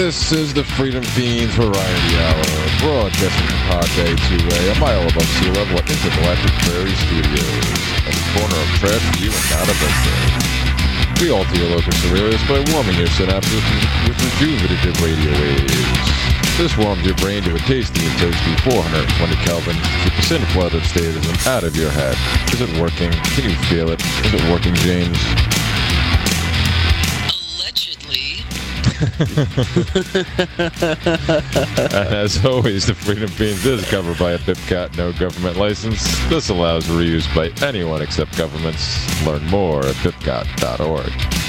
This is the Freedom Fiends Variety Hour, broadcasting from Pod Bay 2A, a mile above sea level at Intergalactic Prairie Studios, at the corner of Trash View and Nada Vista. We alter your locus aurelius by warming your synapses with rejuvenative radio waves. This warms your brain to a tasty and toasty 420 Kelvin to keep the sin-flooded statism out of your head. Is it working? Can you feel it? Is it working, James? And as always, the Freedom Fiends is covered by a BIPCAT no government license. This allows reuse by anyone except governments. Learn more at bipcat.org.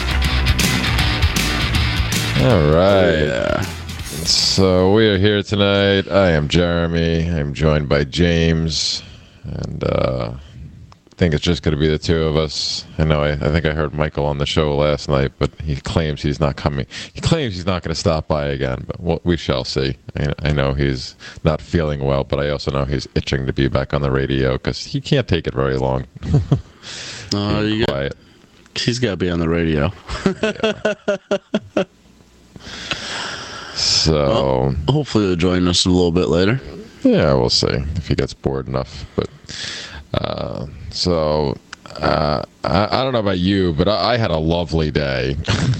All right. Yeah. So we are here tonight. I am Jeremy. I'm joined by James. And I think it's just going to be the two of us. I know. I think I heard Michael on the show last night, but he claims he's not coming. He claims he's not going to stop by again, but we shall see. I know he's not feeling well, but I also know he's itching to be back on the radio because he can't take it very long. Quiet. He's got to be on the radio. Yeah. So well, hopefully he'll join us a little bit later. Yeah, we'll see if he gets bored enough, but. I don't know about you, but I had a lovely day.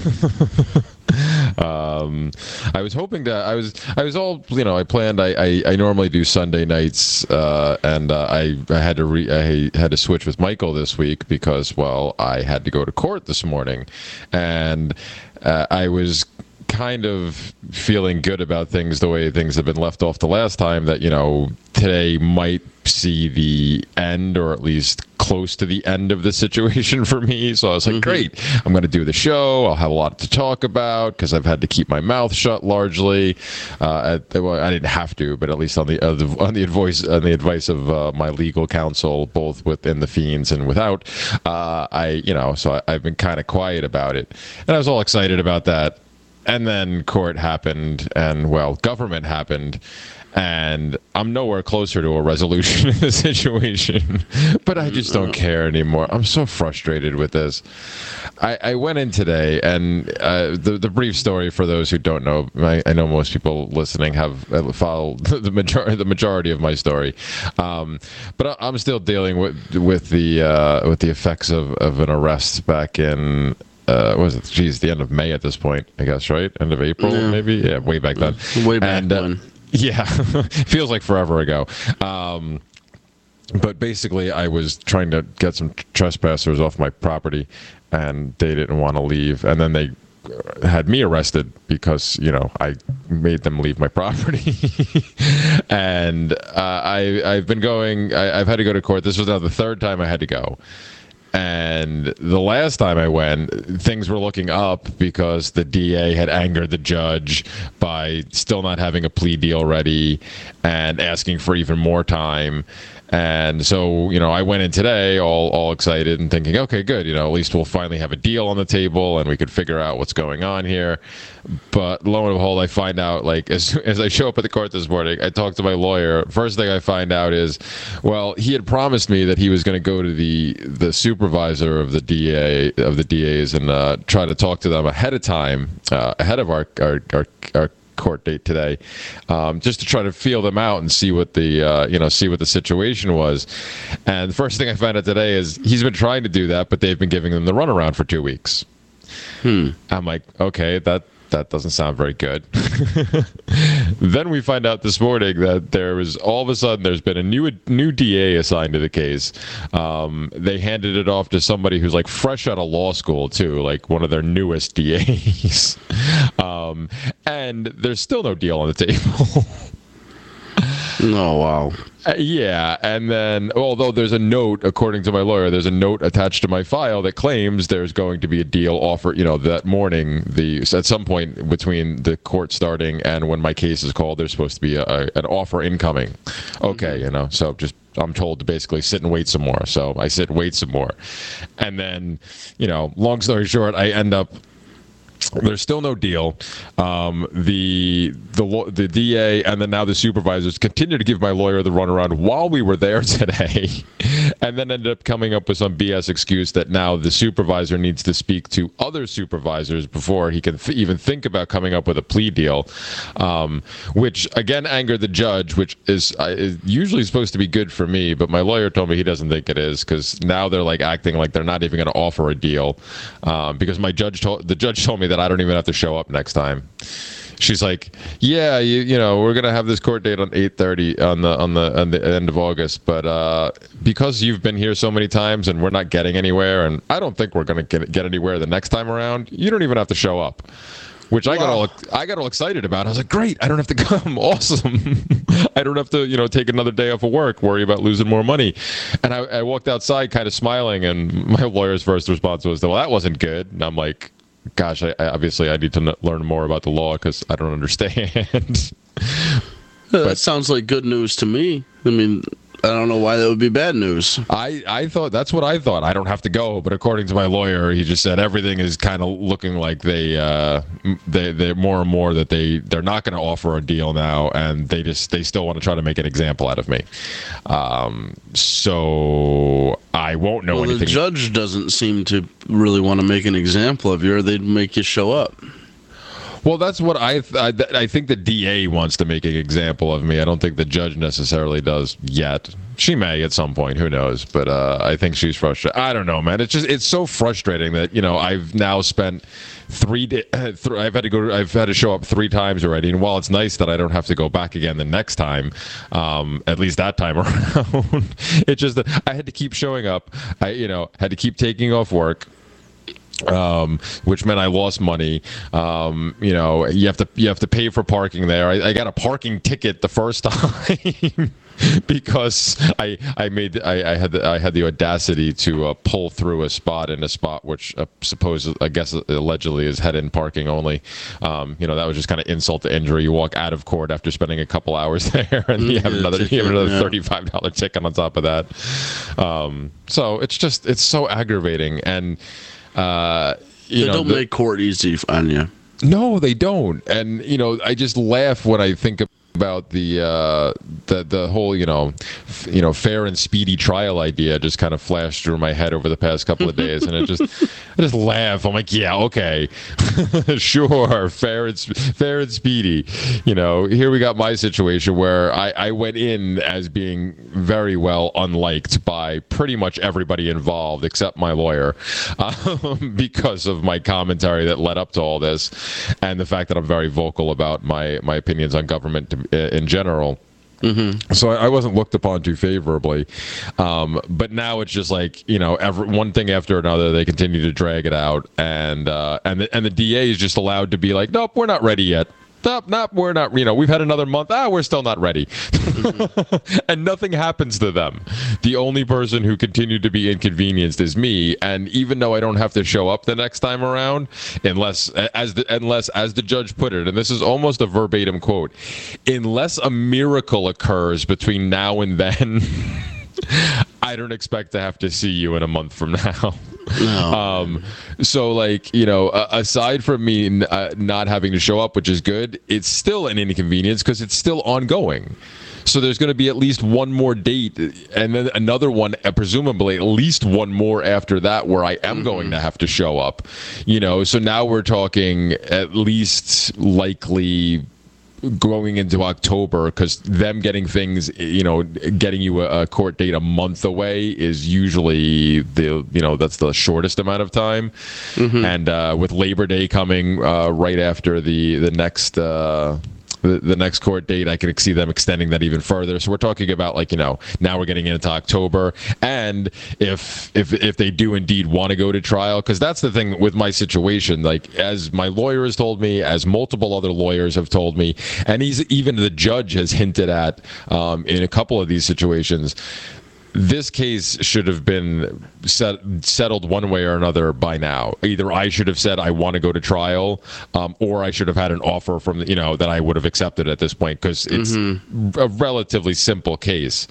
I was hoping to. I was all, I planned. I normally do Sunday nights, and I had to switch with Michael this week because, well, I had to go to court this morning, and I was kind of feeling good about things the way things have been left off the last time, that today might see the end, or at least close to the end of the situation for me. So I was like, great, I'm going to do the show. I'll have a lot to talk about because I've had to keep my mouth shut largely. I didn't have to, but at least on the advice of my legal counsel, both within the Fiends and without. So I've been kind of quiet about it, and I was all excited about that. And then court happened, and, well, government happened, and I'm nowhere closer to a resolution in the situation. But I just don't care anymore. I'm so frustrated with this. I went in today, and the brief story for those who don't know, I know most people listening have followed the majority of my story, but I'm still dealing with the effects of an arrest back in. The end of May at this point, I guess, right? End of April, maybe? Yeah, way back then. Way back when. Yeah, feels like forever ago. But basically, I was trying to get some trespassers off my property, and they didn't want to leave. And then they had me arrested because, I made them leave my property. And I've been going, I've had to go to court. This was now the third time I had to go. And the last time I went, things were looking up because the DA had angered the judge by still not having a plea deal ready and asking for even more time. And so, I went in today all excited and thinking, okay, good, at least we'll finally have a deal on the table and we could figure out what's going on here. But lo and behold, I find out, as I show up at the court this morning, I talk to my lawyer. First thing I find out is, well, he had promised me that he was going to go to the supervisor of the DAs and try to talk to them ahead of time, ahead of our court date today, just to try to feel them out and see what the situation was. And the first thing I found out today is he's been trying to do that, but they've been giving them the runaround for 2 weeks. I'm like, okay, that doesn't sound very good. Then we find out this morning that all of a sudden there's been a new DA assigned to the case. They handed it off to somebody who's fresh out of law school too, one of their newest DAs. And there's still no deal on the table. Oh, wow. Yeah, and then, although there's a note, according to my lawyer, there's a note attached to my file that claims there's going to be a deal offered, that morning, at some point between the court starting and when my case is called, there's supposed to be an offer incoming. Okay, so just, I'm told to basically sit and wait some more. So I sit and wait some more. And then, long story short, I end up, there's still no deal. The DA and then now the supervisors continue to give my lawyer the runaround while we were there today. and then ended up coming up with some BS excuse that now the supervisor needs to speak to other supervisors before he can even think about coming up with a plea deal, which again angered the judge, which is usually supposed to be good for me, but my lawyer told me he doesn't think it is, because now they're like acting like they're not even going to offer a deal, because the judge told me that I don't even have to show up next time. She's like, yeah, you know, we're gonna have this court date on 8:30 on the end of August, but because you've been here so many times and we're not getting anywhere, and I don't think we're gonna get anywhere the next time around, you don't even have to show up. Which I got all excited about. I was like, great, I don't have to come. Awesome. I don't have to, take another day off of work, worry about losing more money. And I walked outside kind of smiling, and my lawyer's first response was, well, that wasn't good. And I'm like, gosh, I obviously I need to learn more about the law because I don't understand. That sounds like good news to me. I mean, I don't know why that would be bad news. I thought that's what I thought. I don't have to go, but according to my lawyer, he just said everything is kind of looking like they're more and more that they're not going to offer a deal now, and they still want to try to make an example out of me. So I won't know anything. The judge doesn't seem to really want to make an example of you, or they'd make you show up. Well, that's what I think the DA wants to make an example of me. I don't think the judge necessarily does yet. She may at some point, who knows? But I think she's frustrated. I don't know, man. It's so frustrating that I've now spent 3 days. I've had to show up 3 times already. And while it's nice that I don't have to go back again the next time, at least that time around, it's just that I had to keep showing up. I had to keep taking off work. Which meant I lost money. You have to pay for parking there. I got a parking ticket the first time because I had the audacity to pull through a spot which allegedly is head-in parking only. That was just kind of insult to injury. You walk out of court after spending a couple hours there, and you have another $35 ticket on top of that. So it's so aggravating. And they don't make court easy on you. No, they don't. And I just laugh when I think about the whole fair and speedy trial idea just kind of flashed through my head over the past couple of days, and I just laugh. I'm like, yeah, okay, sure, fair and speedy. Here we got my situation where I went in as being very well unliked by pretty much everybody involved except my lawyer, because of my commentary that led up to all this, and the fact that I'm very vocal about my opinions on government in general. Mm-hmm. So I wasn't looked upon too favorably, but now it's just like one thing after another. They continue to drag it out, and the DA is just allowed to be like, nope, we're not ready yet. Nope, we're not. We've had another month. We're still not ready, mm-hmm. And nothing happens to them. The only person who continued to be inconvenienced is me. And even though I don't have to show up the next time around, unless as the judge put it, and this is almost a verbatim quote, unless a miracle occurs between now and then, I don't expect to have to see you in a month from now. No. So aside from me not having to show up, which is good, it's still an inconvenience because it's still ongoing. So there's going to be at least one more date, and then another one, presumably at least one more after that, where I am mm-hmm. going to have to show up. So now we're talking at least likely going into October, because them getting things, getting you a court date a month away is usually that's the shortest amount of time. Mm-hmm. And with Labor Day coming right after the next the next court date, I can see them extending that even further. So we're talking about now we're getting into October, and if they do indeed want to go to trial, because that's the thing with my situation. As my lawyer has told me, as multiple other lawyers have told me, and even the judge has hinted at in a couple of these situations, this case should have been settled one way or another by now. Either I should have said I want to go to trial, or I should have had an offer from that I would have accepted at this point, because it's mm-hmm. a relatively simple case.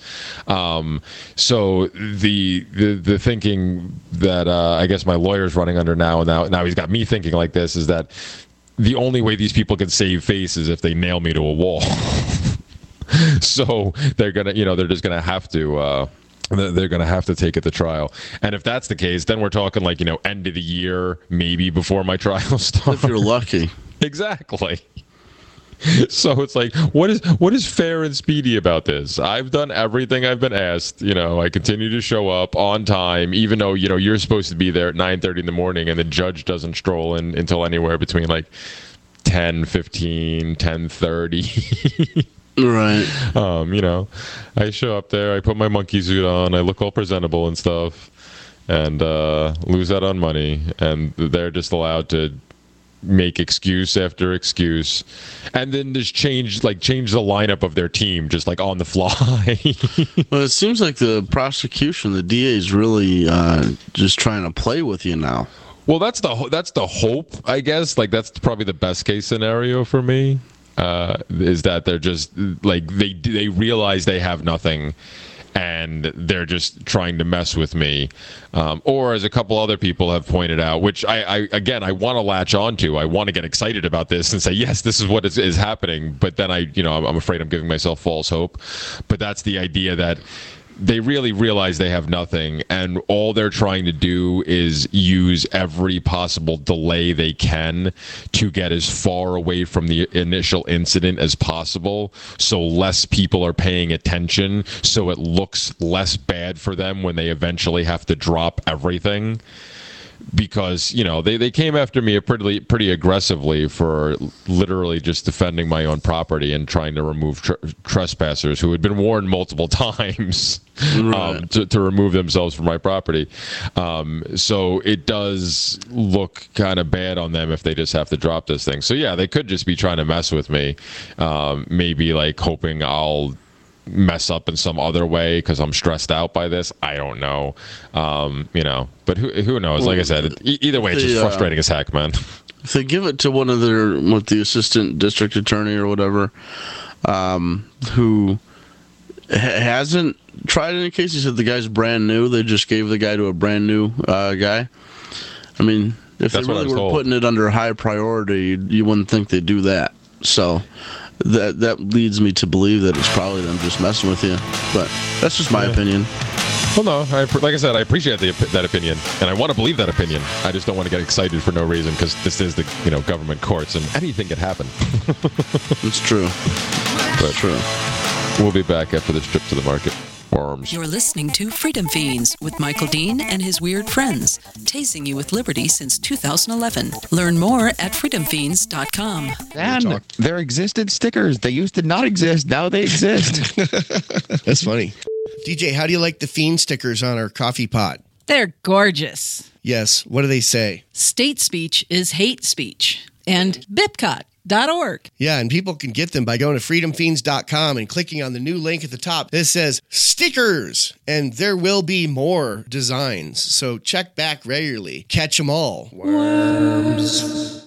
So the thinking that I guess my lawyer's running under now he's got me thinking like this, is that the only way these people can save face is if they nail me to a wall. So they're just gonna have to they're going to have to take it to trial. And if that's the case, then we're talking like, end of the year, maybe before my trial starts. If you're lucky. Exactly. So it's like, what is fair and speedy about this? I've done everything I've been asked. I continue to show up on time, even though, you're supposed to be there at 9:30 in the morning, and the judge doesn't stroll in until anywhere between like 10:15, 10:30. Right. I show up there, I put my monkey suit on, I look all presentable and stuff, and lose out on money, and they're just allowed to make excuse after excuse, and then just change the lineup of their team just like on the fly. Well, it seems like the prosecution, the DA, is really just trying to play with you now. Well, that's the hope, I guess. Like, that's probably the best case scenario for me. Is that they're just like they realize they have nothing, and they're just trying to mess with me, or as a couple other people have pointed out, which I want to latch onto. I want to get excited about this and say, yes, this is what is happening. But then I'm afraid I'm giving myself false hope. But that's the idea that they really realize they have nothing, and all they're trying to do is use every possible delay they can to get as far away from the initial incident as possible, so less people are paying attention, so it looks less bad for them when they eventually have to drop everything. Because they came after me pretty aggressively for literally just defending my own property and trying to remove trespassers who had been warned multiple times to remove themselves from my property. So it does look kind of bad on them if they just have to drop this thing. So yeah, they could just be trying to mess with me, maybe like hoping I'll mess up in some other way because I'm stressed out by this. I don't know. But who knows? Like I said, either way, it's just frustrating as heck, man. If they give it to one of the assistant district attorney or whatever, who hasn't tried any case, he said the guy's brand new. They just gave the guy to a brand new guy. I mean, if they really were putting it under high priority, you wouldn't think they'd do that. So that leads me to believe that it's probably them just messing with you. But that's just my opinion. Well, no, like I said, I appreciate that opinion, and I want to believe that opinion. I just don't want to get excited for no reason, because this is the government courts, and anything could happen. It's true. But true. We'll be back after this trip to the market. Worms. You're listening to Freedom Fiends with Michael Dean and his weird friends, tasing you with liberty since 2011. Learn more at freedomfiends.com. And there existed stickers. They used to not exist. Now they exist. That's funny. DJ, how do you like the Fiend stickers on our coffee pot? They're gorgeous. Yes. What do they say? State speech is hate speech. And BIPCOT.org. Yeah, and people can get them by going to freedomfiends.com and clicking on the new link at the top that says stickers. And there will be more designs. So check back regularly. Catch them all. Worms.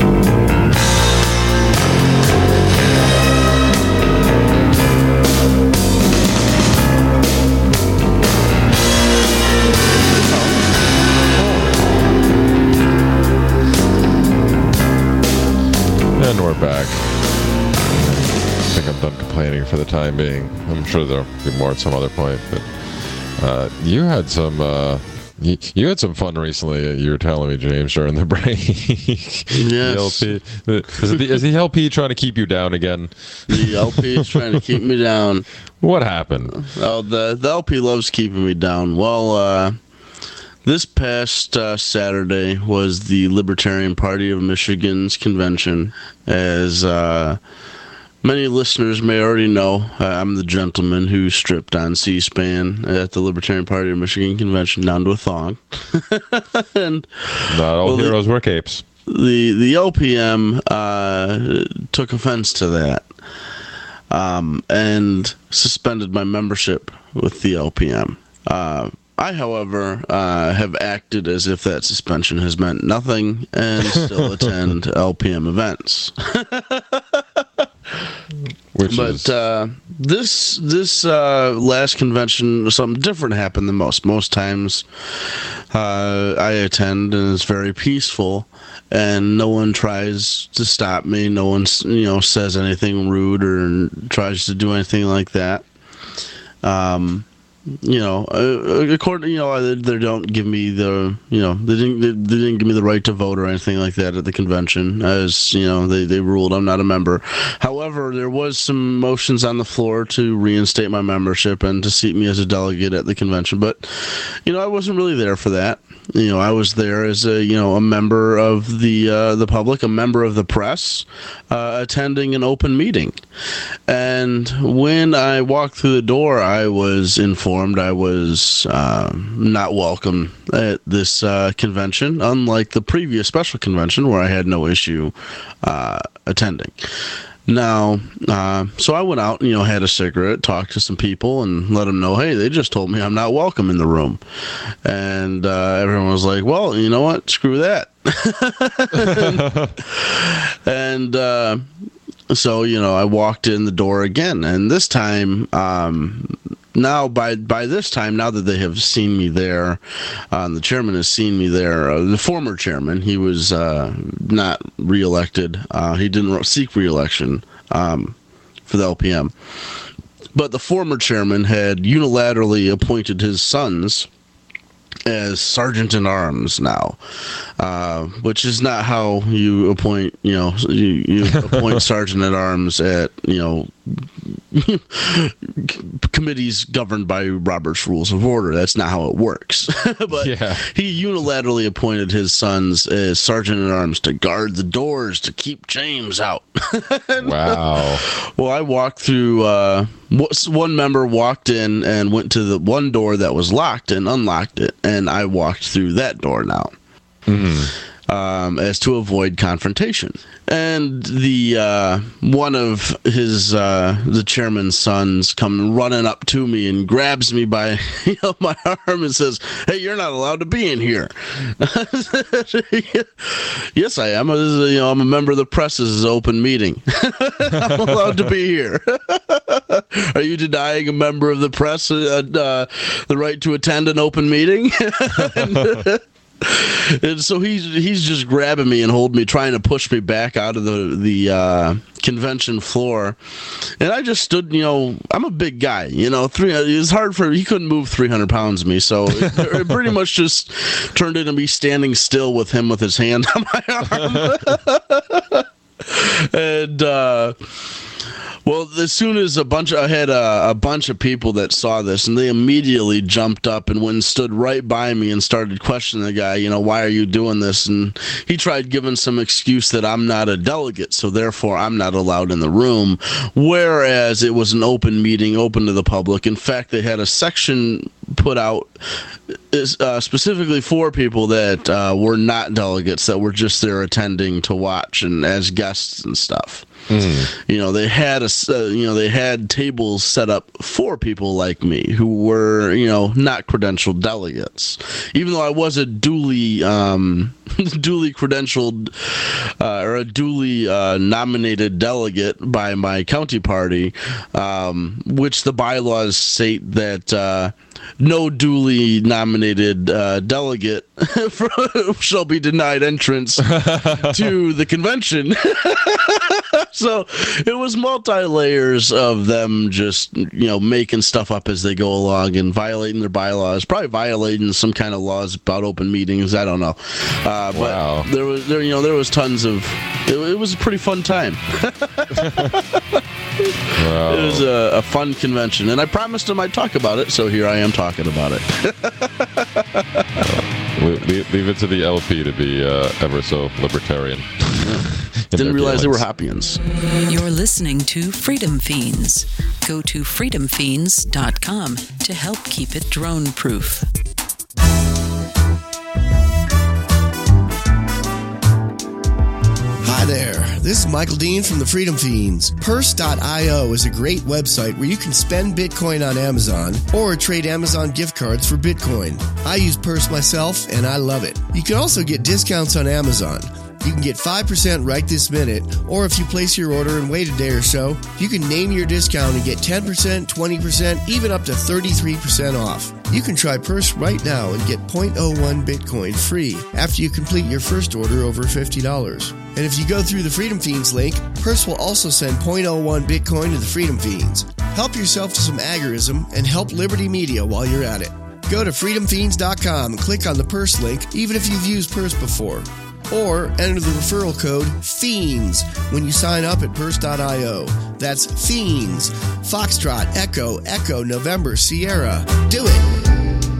And we're back. I think I'm done complaining for the time being. I'm sure there'll be more at some other point. But you had some you had some fun recently. You were telling me, James, during the break. Yes. Is the LP trying to keep you down again? The LP is trying to keep me down. What happened? Oh, the LP loves keeping me down. Well, this past Saturday was the Libertarian Party of Michigan's convention. As many listeners may already know, I'm the gentleman who stripped on C-SPAN at the Libertarian Party of Michigan convention down to a thong. And not all heroes wear capes. The LPM took offense to that and suspended my membership with the LPM. I, however, have acted as if that suspension has meant nothing and still attend LPM events. This last convention, something different happened than most. Most times I attend and it's very peaceful, and no one tries to stop me. No one says anything rude or tries to do anything like that. according, they don't give me the, they didn't give me the right to vote or anything like that at the convention, as they ruled I'm not a member. However, there was some motions on the floor to reinstate my membership and to seat me as a delegate at the convention, but I wasn't really there for that. I was there as a member of the public, a member of the press, attending an open meeting. And when I walked through the door, I was informed I was not welcome at this convention, unlike the previous special convention where I had no issue attending. Now, so I went out and, had a cigarette, talked to some people, and let them know, hey, they just told me I'm not welcome in the room. And everyone was like, well, you know what? Screw that. And so, I walked in the door again. And this time, now by this time, now that they have seen me there, the chairman has seen me there. The former chairman, he was not reelected. He didn't seek reelection for the LPM. But the former chairman had unilaterally appointed his sons as sergeant-at-arms now, which is not how you appoint, you appoint sergeant-at-arms at, committees governed by Robert's Rules of Order. That's not how it works. But he unilaterally appointed his sons as sergeant-at-arms to guard the doors, to keep James out. Wow. Well, I walked through, one member walked in and went to the one door that was locked and unlocked it, and I walked through that door now. As to avoid confrontation. And the one of his the chairman's sons come running up to me and grabs me by my arm and says, "Hey, you're not allowed to be in here." Yes, I am. I'm a member of the press. This is an open meeting. I'm allowed to be here. Are you denying a member of the press the right to attend an open meeting? And so he's just grabbing me and holding me, trying to push me back out of the convention floor. And I just stood, I'm a big guy, it's hard he couldn't move 300 pounds of me. So it pretty much just turned into me standing still with him with his hand on my arm. And, well, as soon as I had a bunch of people that saw this, and they immediately jumped up and went and stood right by me and started questioning the guy, why are you doing this? And he tried giving some excuse that I'm not a delegate, so therefore I'm not allowed in the room, whereas it was an open meeting, open to the public. In fact, they had a section put out specifically for people that were not delegates, that were just there attending to watch and as guests and stuff. They had they had tables set up for people like me who were, not credentialed delegates. Even though I was a duly credentialed or a duly nominated delegate by my county party, which the bylaws state that no duly nominated delegate shall be denied entrance to the convention. So it was multi-layers of them just, making stuff up as they go along and violating their bylaws, probably violating some kind of laws about open meetings. I don't know. But there was tons of, it was a pretty fun time. Wow. It was a fun convention, and I promised him I'd talk about it, so here I am talking about it. Leave it to the LP to be ever so libertarian. Didn't realize they were Hoppians. You're listening to Freedom Fiends. Go to freedomfiends.com to help keep it drone-proof. Hi there, this is Michael Dean from the Freedom Fiends. Purse.io is a great website where you can spend Bitcoin on Amazon or trade Amazon gift cards for Bitcoin. I use Purse myself and I love it. You can also get discounts on Amazon. You can get 5% right this minute, or if you place your order and wait a day or so, you can name your discount and get 10%, 20%, even up to 33% off. You can try Purse right now and get 0.01 Bitcoin free after you complete your first order over $50. And if you go through the Freedom Fiends link, Purse will also send 0.01 Bitcoin to the Freedom Fiends. Help yourself to some agorism and help Liberty Media while you're at it. Go to freedomfiends.com and click on the purse link, even if you've used Purse before. Or enter the referral code FIENDS when you sign up at purse.io. That's FIENDS. Foxtrot, Echo, Echo, November, Sierra. Do it.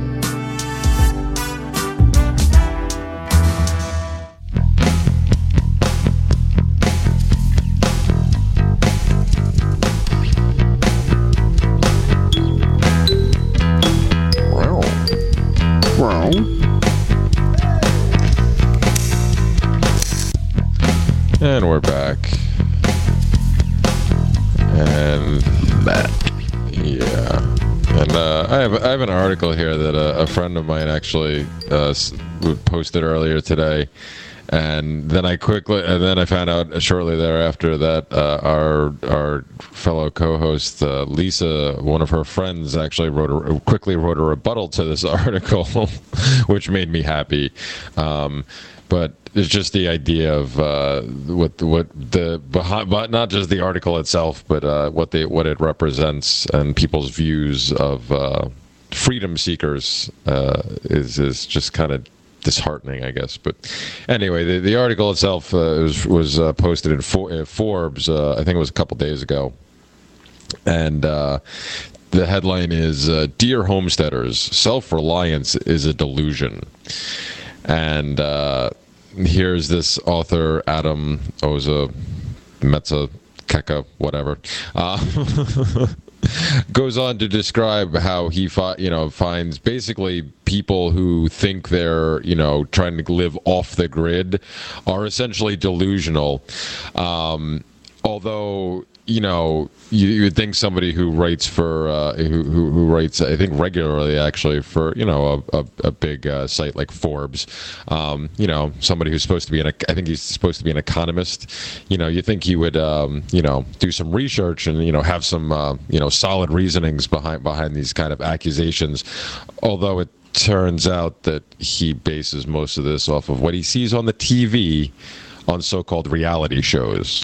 And we're back. And yeah. And I have an article here that a friend of mine actually posted earlier today. And then I found out shortly thereafter that our fellow co-host Lisa, one of her friends, actually quickly wrote a rebuttal to this article, which made me happy. But it's just the idea of what the behind, but not just the article itself, but what it represents and people's views of freedom seekers is just kind of disheartening, I guess. But anyway, the article itself was posted in Forbes. I think it was a couple days ago, and the headline is "Dear Homesteaders, Self-Reliance is a Delusion." And here's this author, Adam Oza Metza Keka, whatever, goes on to describe how he finds basically people who think they're trying to live off the grid are essentially delusional. Although you would think somebody who writes for who writes, I think, regularly actually for a big site like Forbes, somebody who's supposed to be I think he's supposed to be an economist. You think he would do some research and have some solid reasonings behind these kind of accusations. Although it turns out that he bases most of this off of what he sees on the TV on so-called reality shows.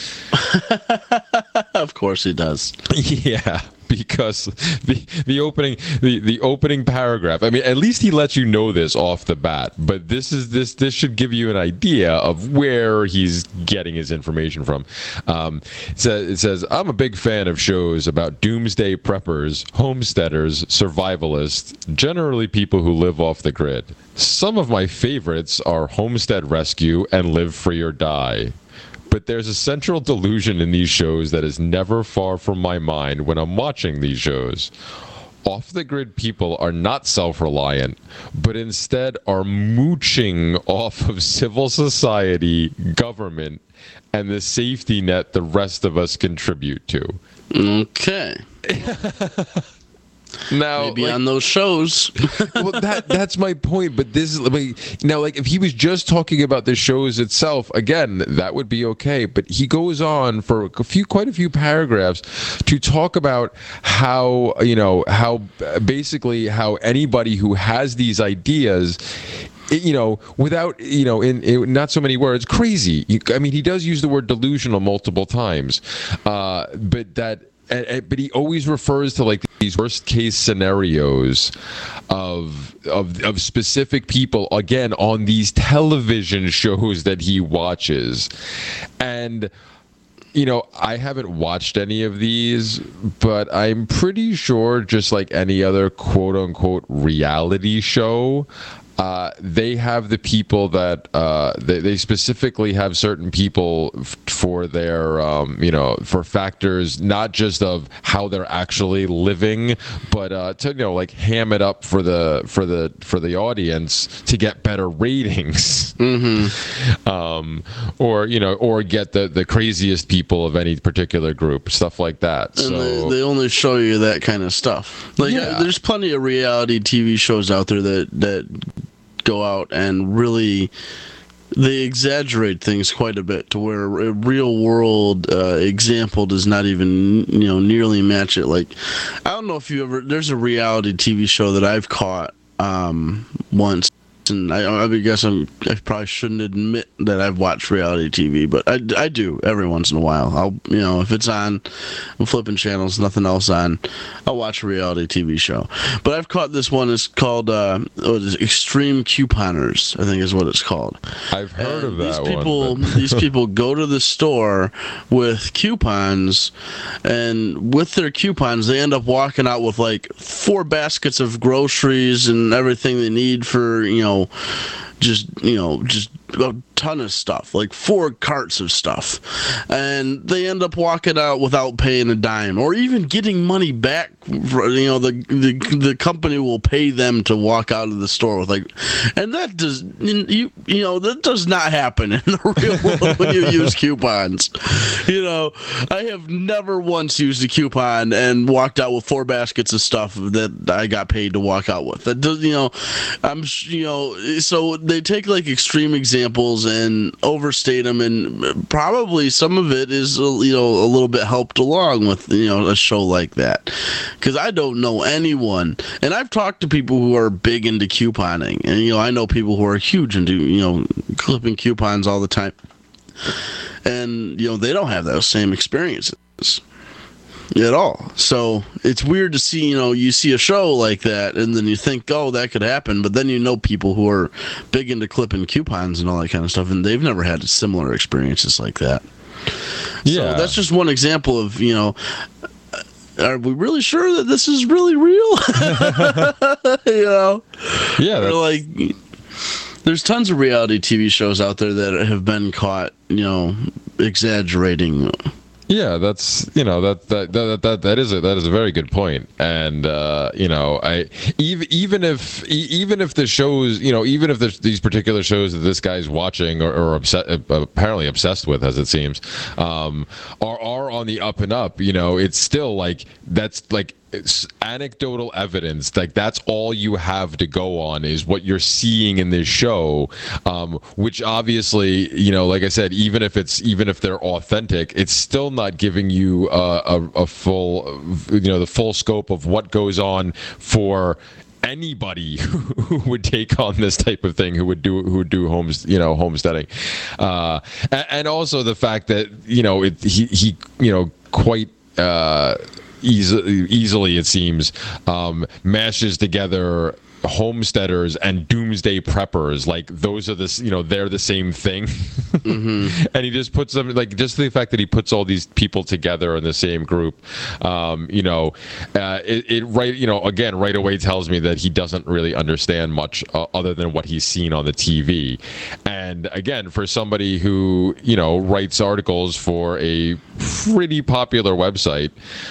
Of course he does. Yeah, because the opening paragraph. I mean, at least he lets you know this off the bat. But this should give you an idea of where he's getting his information from. It says, "I'm a big fan of shows about doomsday preppers, homesteaders, survivalists, generally people who live off the grid. Some of my favorites are Homestead Rescue and Live Free or Die. But there's a central delusion in these shows that is never far from my mind when I'm watching these shows. Off-the-grid people are not self-reliant, but instead are mooching off of civil society, government, and the safety net the rest of us contribute to." Okay. Now, maybe on those shows. Well, that's my point. But this is now, if he was just talking about the shows itself, again, that would be okay. But he goes on for quite a few paragraphs to talk about how how anybody who has these ideas, without, in not so many words, crazy. I mean, he does use the word delusional multiple times, but he always refers to these worst case scenarios of specific people, again, on these television shows that he watches. And I haven't watched any of these, but I'm pretty sure, just like any other quote unquote reality show, they have the people that they specifically have certain people for their for factors not just of how they're actually living, but to ham it up for the audience to get better ratings. Or get the craziest people of any particular group, stuff like that. And so they only show you that kind of stuff. There's plenty of reality TV shows out there that go out and really they exaggerate things quite a bit to where a real world example does not even nearly match it. Like, I don't know if there's a reality TV show that I've caught once. and I guess I probably shouldn't admit that I've watched reality TV, but I do every once in a while. I'll, if it's on, I'm flipping channels, nothing else on, I'll watch a reality TV show. But I've caught this one. It's called Extreme Couponers, I think is what it's called. I've heard of that one. These people go to the store with coupons, and with their coupons, they end up walking out with like 4 baskets of groceries and everything they need for, just a ton of stuff, like 4 carts of stuff, and they end up walking out without paying a dime or even getting money back. The company will pay them to walk out of the store with and that does that does not happen in the real world when you use coupons. I have never once used a coupon and walked out with 4 baskets of stuff that I got paid to walk out with. That does, so they take like extreme examples and overstate them, and probably some of it is a little bit helped along with a show like that, because I don't know anyone, and I've talked to people who are big into couponing, and I know people who are huge into clipping coupons all the time, and they don't have those same experiences at all. So it's weird to see, you see a show like that and then you think, oh, that could happen, but then people who are big into clipping coupons and all that kind of stuff, and they've never had similar experiences like that. Yeah. So that's just one example of, are we really sure that this is really real? Yeah. There's tons of reality TV shows out there that have been caught, exaggerating. Yeah, that's that is a very good point, and even if the shows, even if these particular shows that this guy's watching or apparently obsessed with, as it seems, are on the up and up, it's still that's it's anecdotal evidence. That's all you have to go on is what you're seeing in this show, which obviously, like I said, even if they're authentic, it's still not giving you a full, the full scope of what goes on for anybody who would take on this type of thing, who would do homesteading, and also the fact that he quite easily, it seems, mashes together homesteaders and doomsday preppers. Those are they're the same thing. Mm-hmm. And he just puts them, just the fact that he puts all these people together in the same group, right away tells me that he doesn't really understand much other than what he's seen on the TV. And again, for somebody who writes articles for a pretty popular website,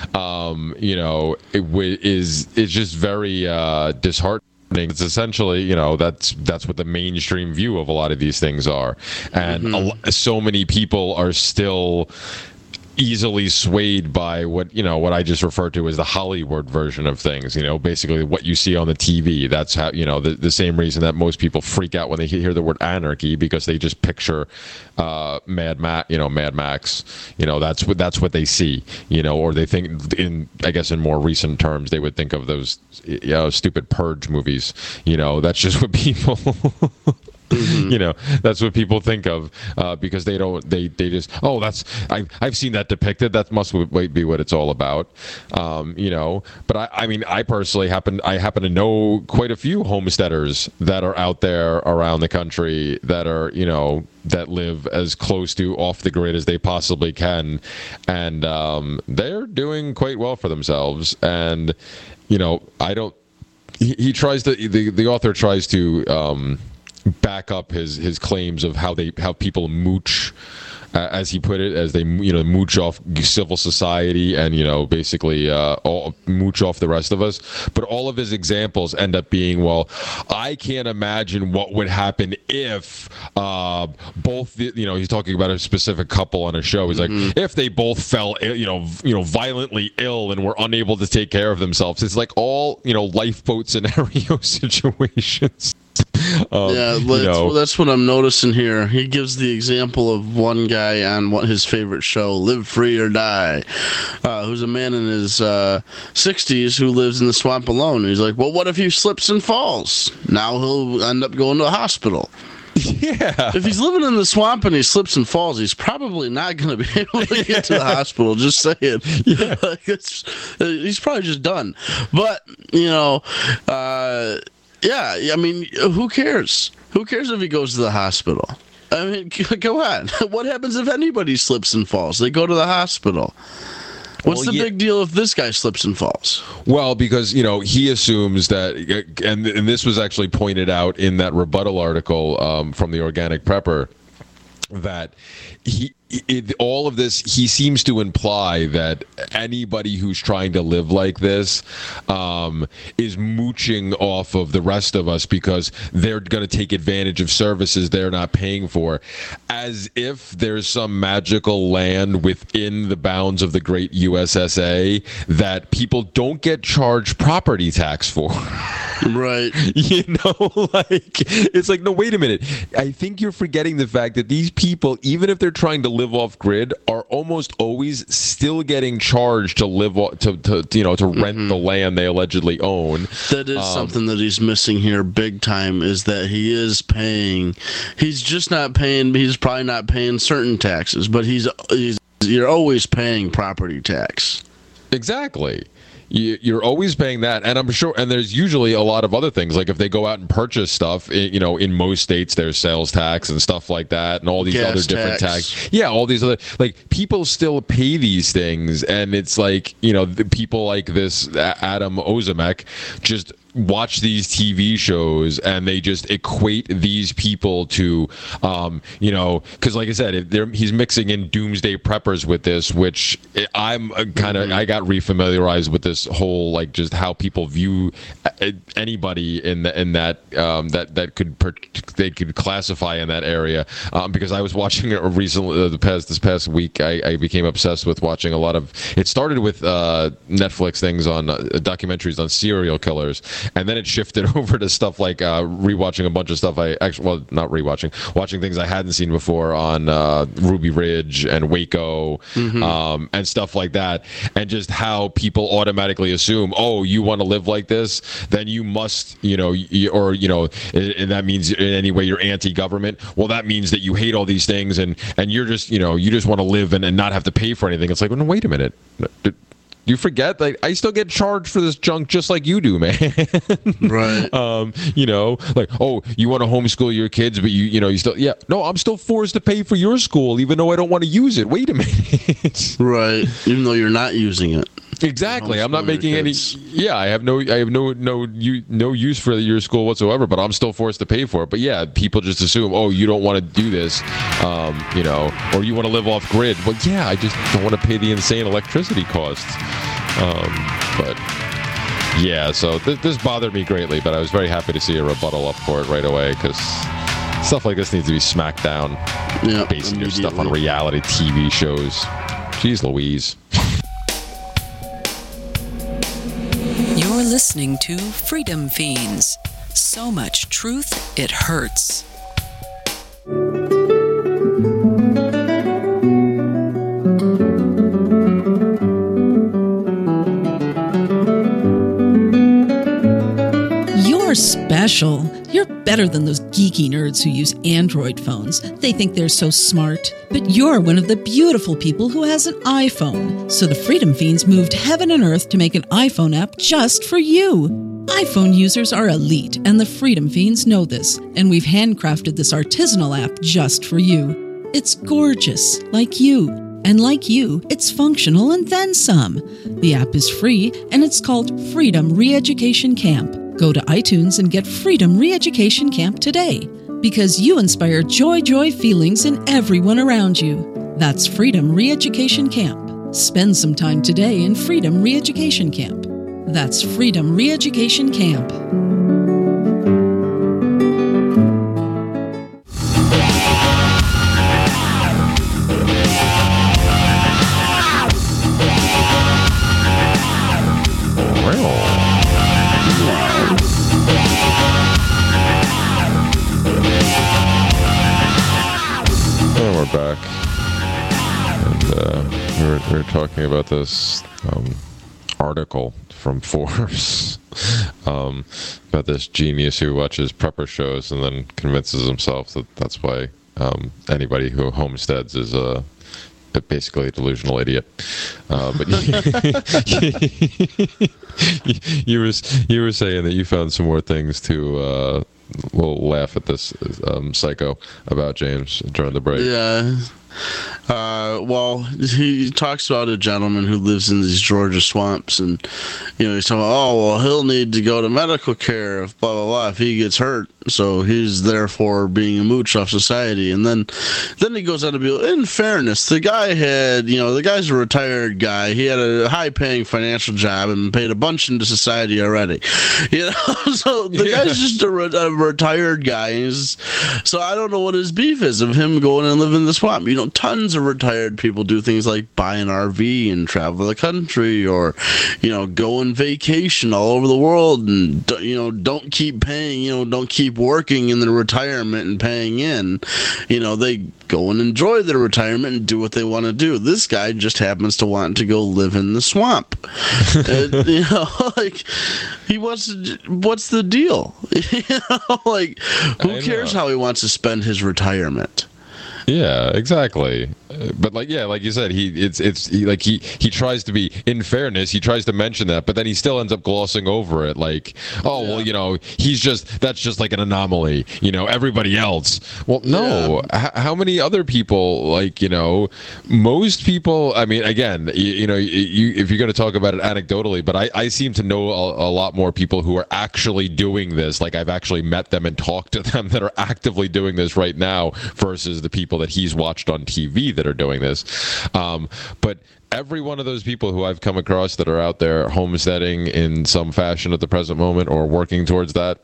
it's just very disheartening. It's essentially, that's what the mainstream view of a lot of these things are, and so many people are still easily swayed by what I just referred to as the Hollywood version of things. Basically what you see on the TV. That's how the same reason that most people freak out when they hear the word anarchy, because they just picture Mad Max. That's what they see. Or they think, in more recent terms, they would think of those stupid Purge movies. That's just what people. Mm-hmm. That's what people think of, because they just, I've seen that depicted. That must be what it's all about. But I personally happen to know quite a few homesteaders that are out there around the country that are, that live as close to off the grid as they possibly can. And they're doing quite well for themselves. And, the author tries to, back up his claims of how people mooch, as he put it, as they mooch off civil society and basically all mooch off the rest of us. But all of his examples end up being, well, I can't imagine what would happen if both he's talking about a specific couple on a show. He's like, if they both fell violently ill and were unable to take care of themselves. It's like all lifeboat scenario situations. That's what I'm noticing here. He gives the example of one guy on his favorite show, Live Free or Die, who's a man in his 60s who lives in the swamp alone. And he's like, well, what if he slips and falls? Now he'll end up going to a hospital. Yeah. If he's living in the swamp and he slips and falls, he's probably not going to be able to get to the hospital. Just saying. Yeah. He's probably just done. But, I mean, who cares? Who cares if he goes to the hospital? I mean, go on. What happens if anybody slips and falls? They go to the hospital. What's the big deal if this guy slips and falls? Well, because, he assumes that, and this was actually pointed out in that rebuttal article from the Organic Prepper, that all of this, he seems to imply that anybody who's trying to live like this is mooching off of the rest of us because they're going to take advantage of services they're not paying for, as if there's some magical land within the bounds of the great USSA that people don't get charged property tax for. Right. It's like, no, wait a minute. I think you're forgetting the fact that these people, even if they're trying to live off grid, are almost always still getting charged to live to rent the land they allegedly own. That is something that he's missing here big time, is that he is paying. He's just not paying. He's probably not paying certain taxes, but you're always paying property tax. Exactly. You're always paying that, and I'm sure, and there's usually a lot of other things, like if they go out and purchase stuff, in most states there's sales tax and stuff like that, and all these other different tax. Yeah, all these other, like, people still pay these things, and it's like, the people like this Adam Ozimek just watch these TV shows and they just equate these people to, because like I said, he's mixing in doomsday preppers with this, which I'm I got refamiliarized with this whole, like, just how people view anybody in that they could classify in that area, because I was watching it recently, this past week. I became obsessed with watching a lot of, it started with Netflix things on documentaries on serial killers, and then it shifted over to stuff like rewatching a bunch of stuff watching things I hadn't seen before on Ruby Ridge and Waco, and stuff like that, and just how people automatically assume, oh, you want to live like this, then you must, and that means in any way you're anti-government. Well, that means that you hate all these things, and you're just, you just want to live and not have to pay for anything. It's like, well, no, wait a minute. You forget, like, I still get charged for this junk just like you do, man. Right. Like, oh, you want to homeschool your kids, but you still, no, I'm still forced to pay for your school even though I don't want to use it. Wait a minute. Right. Even though you're not using it. Exactly. I'm not making any. Yeah, I have no use for your school whatsoever, but I'm still forced to pay for it. But yeah, people just assume, oh, you don't want to do this, or you want to live off grid. Well, yeah, I just don't want to pay the insane electricity costs. But yeah, so this bothered me greatly, but I was very happy to see a rebuttal up for it right away, because stuff like this needs to be smacked down. Yeah, basing your stuff on reality TV shows. Jeez Louise. You're listening to Freedom Fiends. So much truth, it hurts. You're special. You're better than those geeky nerds who use Android phones. They think they're so smart. But you're one of the beautiful people who has an iPhone. So the Freedom Fiends moved heaven and earth to make an iPhone app just for you. iPhone users are elite, and the Freedom Fiends know this. And we've handcrafted this artisanal app just for you. It's gorgeous, like you. And like you, it's functional and then some. The app is free, and it's called Freedom Re-Education Camp. Go to iTunes and get Freedom Re-Education Camp today. Because you inspire joy feelings in everyone around you. That's Freedom Re-Education Camp. Spend some time today in Freedom Re-Education Camp. That's Freedom Re-Education Camp. talking about this article from Forbes about this genius who watches prepper shows and then convinces himself that that's why anybody who homesteads is basically a delusional idiot. But you were saying that you found some more things to we'll laugh at this psycho about James during the break. Yeah. Well, he talks about a gentleman who lives in these Georgia swamps, and he's talking about, oh, well, he'll need to go to medical care if blah blah blah if he gets hurt, so he's therefore being a mooch off society. And then he goes on to be, in fairness, the guy had, the guy's a retired guy. He had a high-paying financial job and paid a bunch into society already. So the guy's just a retired guy. So I don't know what his beef is of him going and living in the swamp. Tons of retired people do things like buy an RV and travel the country, or go on vacation all over the world, and don't keep paying, don't keep working in their retirement and paying in. They go and enjoy their retirement and do what they want to do. This guy just happens to want to go live in the swamp. He wants to, what's the deal? Who cares how he wants to spend his retirement? Yeah, exactly. But like you said, he tries to be, in fairness, he tries to mention that, but then he still ends up glossing over it. Like, well, that's just like an anomaly. Everybody else. Well, no. Yeah. How many other people? Most people. I mean, again, if you're going to talk about it anecdotally, but I seem to know a lot more people who are actually doing this. Like, I've actually met them and talked to them that are actively doing this right now, versus the people that he's watched on TV that are doing this. But every one of those people who I've come across that are out there homesteading in some fashion at the present moment, or working towards that,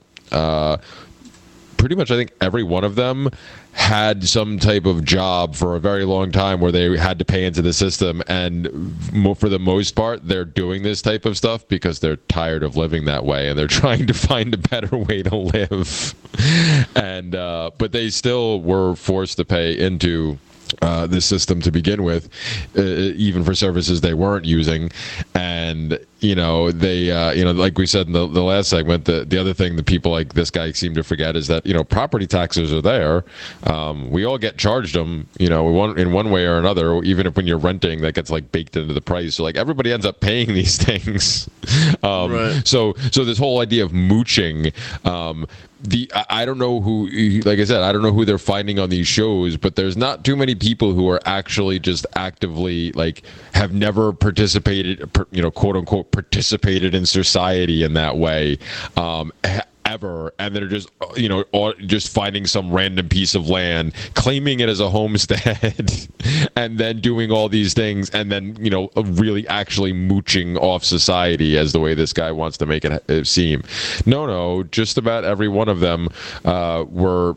pretty much I think every one of them had some type of job for a very long time where they had to pay into the system, and for the most part they're doing this type of stuff because they're tired of living that way and they're trying to find a better way to live. And but they still were forced to pay into this system to begin with, even for services they weren't using. And they like we said in the last segment, the other thing that people like this guy seem to forget is that property taxes are there. We all get charged them in one way or another, even if when you're renting, that gets like baked into the price. So like everybody ends up paying these things. Right. So this whole idea of mooching, I don't know who, like I said, I don't know who they're finding on these shows, but there's not too many people who are actually just actively, like, have never participated, quote unquote, participated in society in that way, ever, and they're just just finding some random piece of land, claiming it as a homestead, and then doing all these things, and then really actually mooching off society as the way this guy wants to make it seem. No, just about every one of them were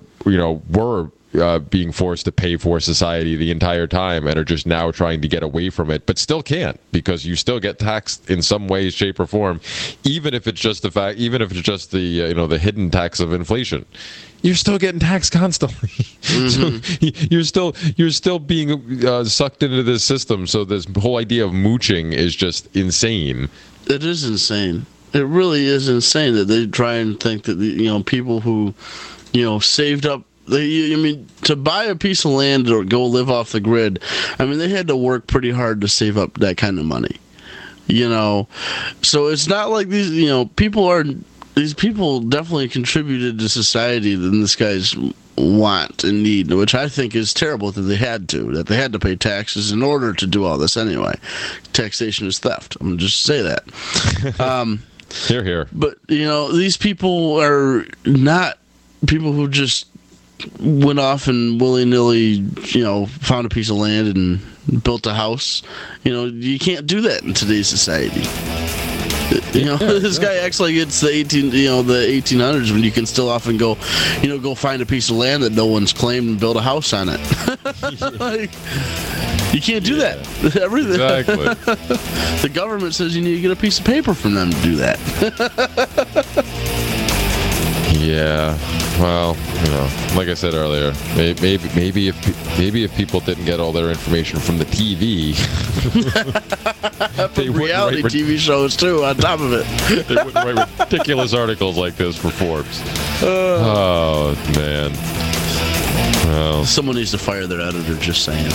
being forced to pay for society the entire time, and are just now trying to get away from it, but still can't, because you still get taxed in some way, shape, or form, even if it's just the the hidden tax of inflation. You're still getting taxed constantly. Mm-hmm. So you're still being sucked into this system. So this whole idea of mooching is just insane. It is insane. It really is insane that they try and think that people who saved up. To buy a piece of land or go live off the grid, they had to work pretty hard to save up that kind of money. So it's not like these, these people definitely contributed to society than this guy's want and need, which I think is terrible that they had to pay taxes in order to do all this anyway. Taxation is theft. I'm going to just say that. Here. But, these people are not people who just went off and willy-nilly, found a piece of land and built a house. You can't do that in today's society. This guy acts like it's the 1800s, when you can still often go find a piece of land that no one's claimed and build a house on it. You can't do that. Everything. Exactly. The government says you need to get a piece of paper from them to do that. Yeah. Well, like I said earlier, maybe if people didn't get all their information from the TV, they reality TV shows too. On top of it, they wouldn't write ridiculous articles like this for Forbes. Oh man. Well, someone needs to fire their editor. Just saying.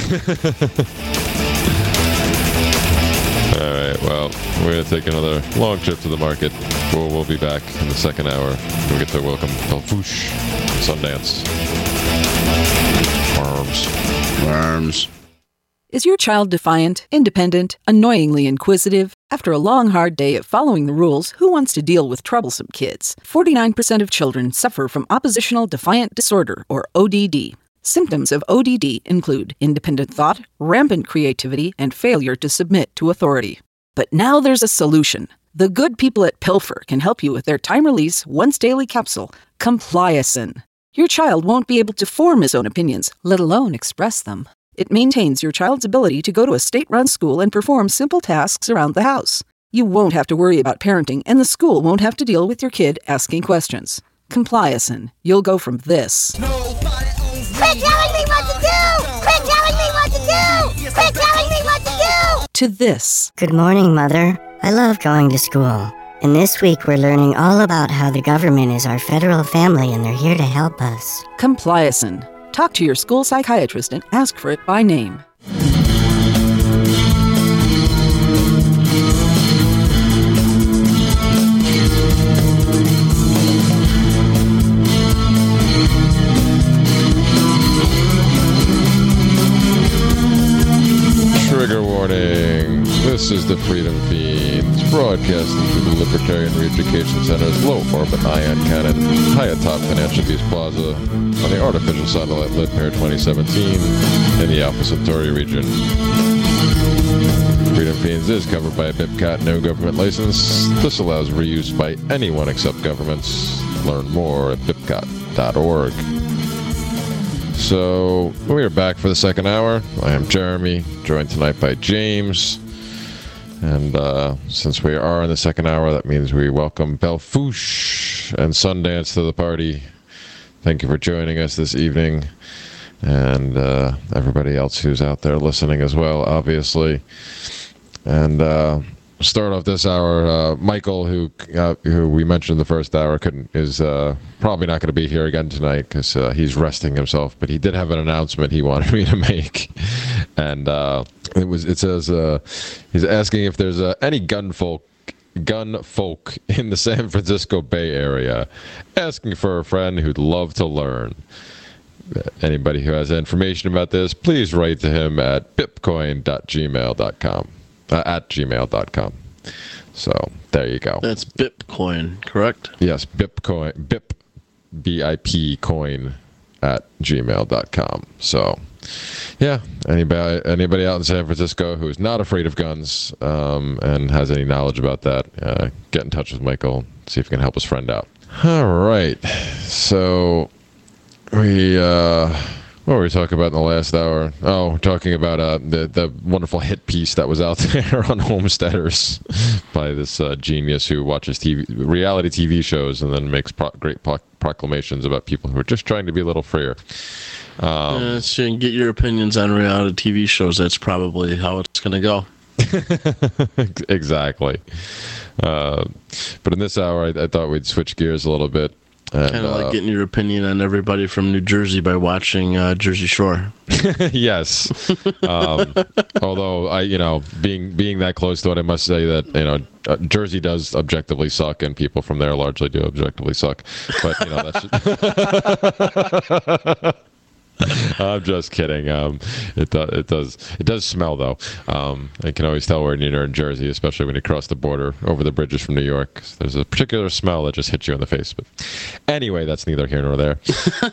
All right, well, we're going to take another long trip to the market. We'll be back in the second hour. We get to welcome Belfouche, Sundance. Worms. Is your child defiant, independent, annoyingly inquisitive? After a long, hard day of following the rules, who wants to deal with troublesome kids? 49% of children suffer from oppositional defiant disorder, or ODD. Symptoms of ODD include independent thought, rampant creativity, and failure to submit to authority. But now there's a solution. The good people at Pilfer can help you with their time-release, once-daily capsule, Compliacin. Your child won't be able to form his own opinions, let alone express them. It maintains your child's ability to go to a state-run school and perform simple tasks around the house. You won't have to worry about parenting, and the school won't have to deal with your kid asking questions. Compliacin. You'll go from this. Quit telling me what to do! Quit telling me what to do! Quit telling me what to do! To this. Good morning, Mother. I love going to school. And this week we're learning all about how the government is our federal family and they're here to help us. Compliacin. Talk to your school psychiatrist and ask for it by name. Trigger warning. This is the Freedom Fiends, broadcasting through the Libertarian Re-Education Center's low-orbit ion cannon, high atop Financial Beast Plaza, on the artificial satellite Lidpair 2017, in the Alpha Centauri region. Freedom Fiends is covered by a BIPCAT no government license. This allows reuse by anyone except governments. Learn more at bipcat.org. So, we are back for the second hour. I am Jeremy, joined tonight by James. And since we are in the second hour, that means we welcome Belfouche and Sundance to the party. Thank you for joining us this evening. And everybody else who's out there listening as well, obviously. And start off this hour, Michael, who we mentioned the first hour, is probably not going to be here again tonight because he's resting himself. But he did have an announcement he wanted me to make, and it says he's asking if there's any gun folk in the San Francisco Bay Area, asking for a friend who'd love to learn. Anybody who has information about this, please write to him at bipcoin.gmail.com. At gmail.com. So there you go. That's Bipcoin, correct? Yes, Bipcoin, BIP coin at gmail.com. So yeah, anybody out in San Francisco who's not afraid of guns and has any knowledge about that, get in touch with Michael, see if he can help his friend out. All right, so what were we talking about in the last hour? Oh, we're talking about the wonderful hit piece that was out there on Homesteaders by this genius who watches reality TV shows and then makes great proclamations about people who are just trying to be a little freer. So you can get your opinions on reality TV shows. That's probably how it's going to go. Exactly. But in this hour, I thought we'd switch gears a little bit. Kind of like getting your opinion on everybody from New Jersey by watching Jersey Shore. Yes. Although being that close to it, I must say that Jersey does objectively suck, and people from there largely do objectively suck. But that's. I'm just kidding. It does smell though. I can always tell when you're in Jersey, especially when you cross the border over the bridges from New York. There's a particular smell that just hits you in the face. But anyway, that's neither here nor there.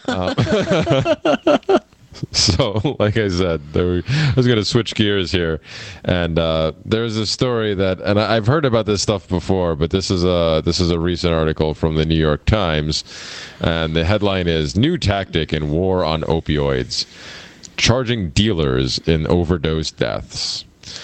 So, like I said, I was going to switch gears here, and there's a story that, and I've heard about this stuff before, but this is a recent article from the New York Times, and the headline is "New Tactic in War on Opioids: Charging Dealers in Overdose Deaths."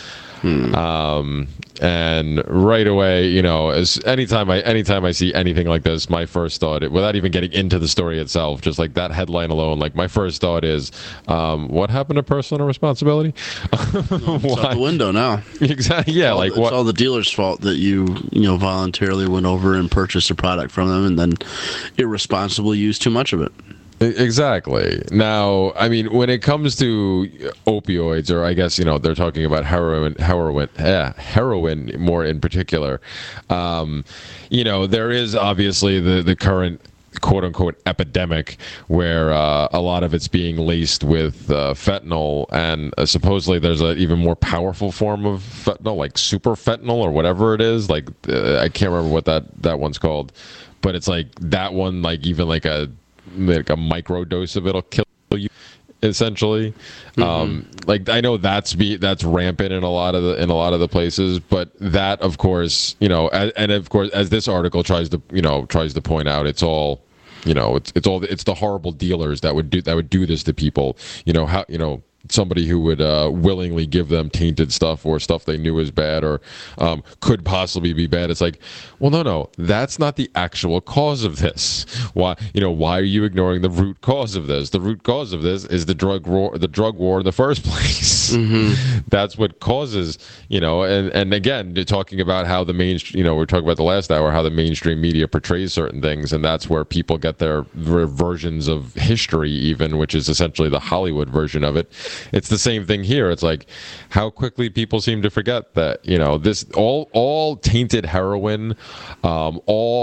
And right away, you know, anytime I see anything like this, my first thought, without even getting into the story itself, just like that headline alone, like my first thought is, what happened to personal responsibility? It's out the window now. Exactly. Yeah. It's all the dealer's fault that you voluntarily went over and purchased a product from them and then irresponsibly used too much of it. Exactly. Now, I mean, when it comes to opioids, or I guess, you know, they're talking about heroin more in particular, you know, there is obviously the current quote-unquote epidemic where a lot of it's being laced with fentanyl, and supposedly there's an even more powerful form of fentanyl, like super fentanyl or whatever it is. Like, I can't remember what that one's called, but it's like that one, like even like a micro dose of it'll kill you essentially. Like I know that's rampant in a lot of the places, but that, of course, you know, and of course, as this article tries to point out, it's all, you know, it's the horrible dealers that would do this to people. You know, how, you know, somebody who would willingly give them tainted stuff or stuff they knew was bad or could possibly be bad. It's like, well, no, that's not the actual cause of this. Why are you ignoring the root cause of this? The root cause of this is the drug war in the first place. That's what causes, you know, and again, you're talking about how the mainstream, you know, we're talking about the last hour, how the mainstream media portrays certain things, and that's where people get their versions of history, even, which is essentially the Hollywood version of it. It's the same thing here. It's like how quickly people seem to forget that, you know, this all tainted heroin, the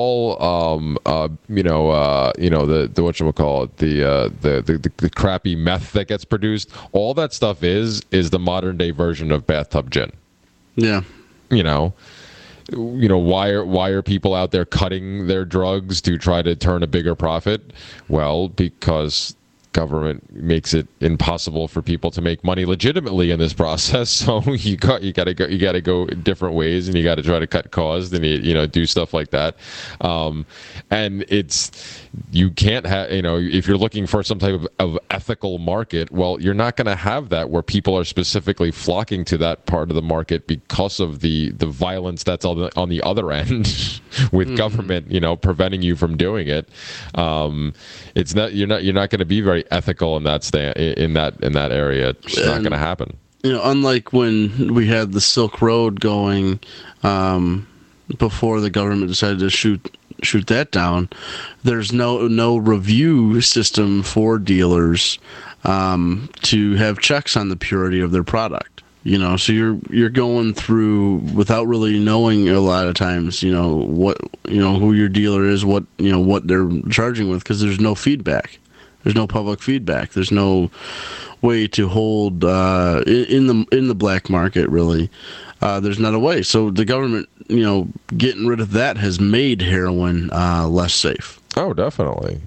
whatchamacallit, the crappy meth that gets produced, all that stuff is the modern day version of bathtub gin. Yeah. You know, why are people out there cutting their drugs to try to turn a bigger profit? Well, because government makes it impossible for people to make money legitimately in this process. So you got to go different ways, and you got to try to cut costs, and you do stuff like that. And you can't have, if you're looking for some type of ethical market, well, you're not going to have that where people are specifically flocking to that part of the market because of the violence that's on the other end with government, preventing you from doing it. It's not, you're not going to be very ethical in that area. It's not going to happen. Unlike when we had the Silk Road going, before the government decided to shoot that down, there's no review system for dealers to have checks on the purity of their product. So you're going through without really knowing a lot of times, what who your dealer is, what they're charging with, because there's no feedback. There's no public feedback. There's no way to hold in the black market, really. There's not a way. So the government, getting rid of that has made heroin less safe. Oh, definitely.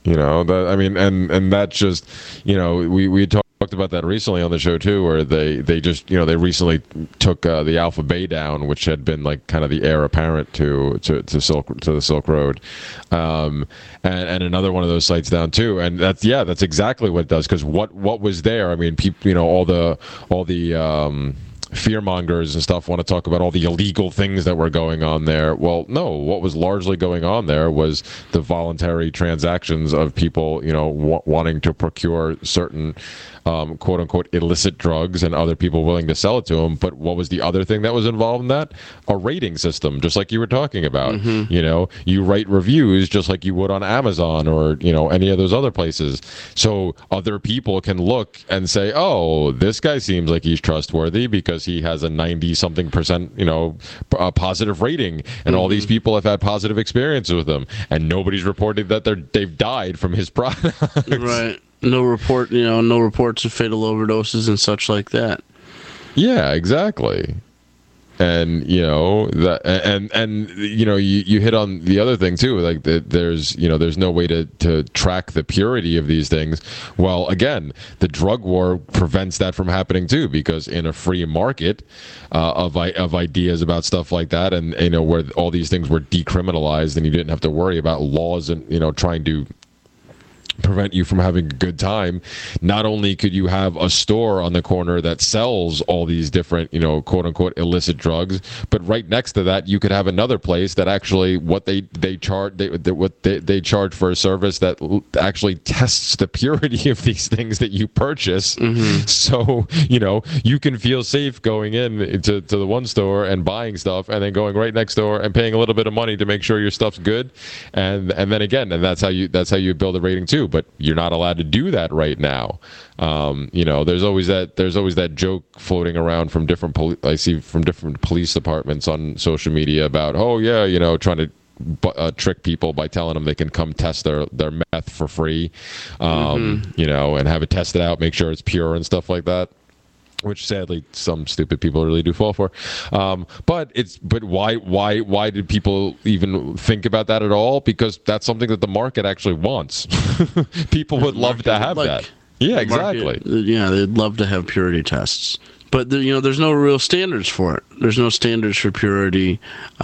And that's just, we talked about that recently on the show too, where they just, they recently took the Alpha Bay down, which had been like kind of the heir apparent to the Silk Road, and another one of those sites down too. And that's exactly what it does, because what was there? I mean, people, all the fearmongers and stuff want to talk about all the illegal things that were going on there. Well, no, what was largely going on there was the voluntary transactions of people, wanting to procure certain quote unquote illicit drugs, and other people willing to sell it to them. But what was the other thing that was involved in that? A rating system, just like you were talking about. You write reviews just like you would on Amazon or any of those other places, so other people can look and say, oh, this guy seems like he's trustworthy because he has a 90-something% positive rating, and all these people have had positive experiences with him, and nobody's reported that they've died from his product. Right. No reports of fatal overdoses and such like that. Yeah, exactly. And you hit on the other thing too, like there's no way to track the purity of these things. Well, again, the drug war prevents that from happening too, because in a free market of ideas about stuff like that, and where all these things were decriminalized, and you didn't have to worry about laws and trying to prevent you from having a good time. Not only could you have a store on the corner that sells all these different, quote unquote illicit drugs, but right next to that you could have another place that actually what they charge for a service that actually tests the purity of these things that you purchase. So you can feel safe going in to the one store and buying stuff, and then going right next door and paying a little bit of money to make sure your stuff's good, and then again, and that's how you build a rating too. But you're not allowed to do that right now. There's always that joke floating around from different police departments on social media about, trying to trick people by telling them they can come test their meth for free, and have it tested out, make sure it's pure and stuff like that, which sadly some stupid people really do fall for. But why did people even think about that at all? Because that's something that the market actually wants. People would love to have that. Yeah, exactly. They'd love to have purity tests. But there's no real standards for it. There's no standards for purity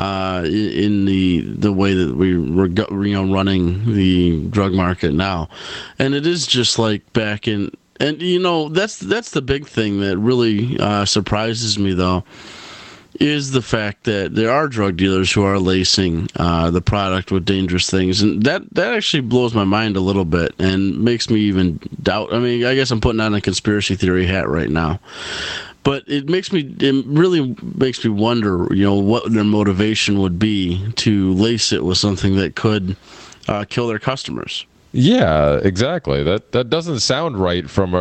in the way that we're running the drug market now, and it is just like back in. And that's the big thing that really surprises me, though, is the fact that there are drug dealers who are lacing the product with dangerous things, and that actually blows my mind a little bit and makes me even doubt. I mean, I guess I'm putting on a conspiracy theory hat right now, but it really makes me wonder, what their motivation would be to lace it with something that could kill their customers. Yeah, exactly. That doesn't sound right just from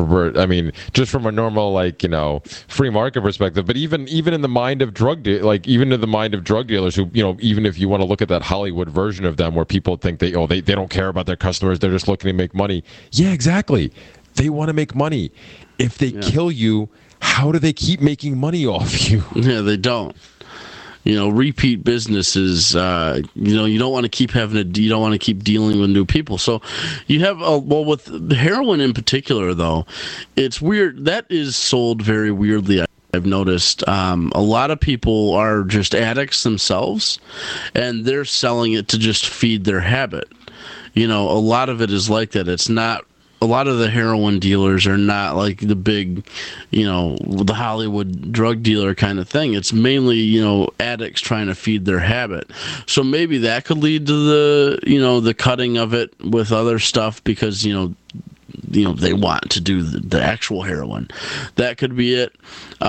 a normal free market perspective. But even in the mind of drug dealers who, even if you want to look at that Hollywood version of them where people think they don't care about their customers, they're just looking to make money. Yeah, exactly. They want to make money. If they kill you, how do they keep making money off you? Yeah, they don't. Repeat businesses, you don't want to keep you don't want to keep dealing with new people. So you have, with heroin in particular, though, it's weird. That is sold very weirdly. I've noticed a lot of people are just addicts themselves, and they're selling it to just feed their habit. A lot of it is like that. It's not. A lot of the heroin dealers are not like the big, the Hollywood drug dealer kind of thing. It's mainly, addicts trying to feed their habit. So maybe that could lead to the cutting of it with other stuff because, they want to do the actual heroin. That could be it.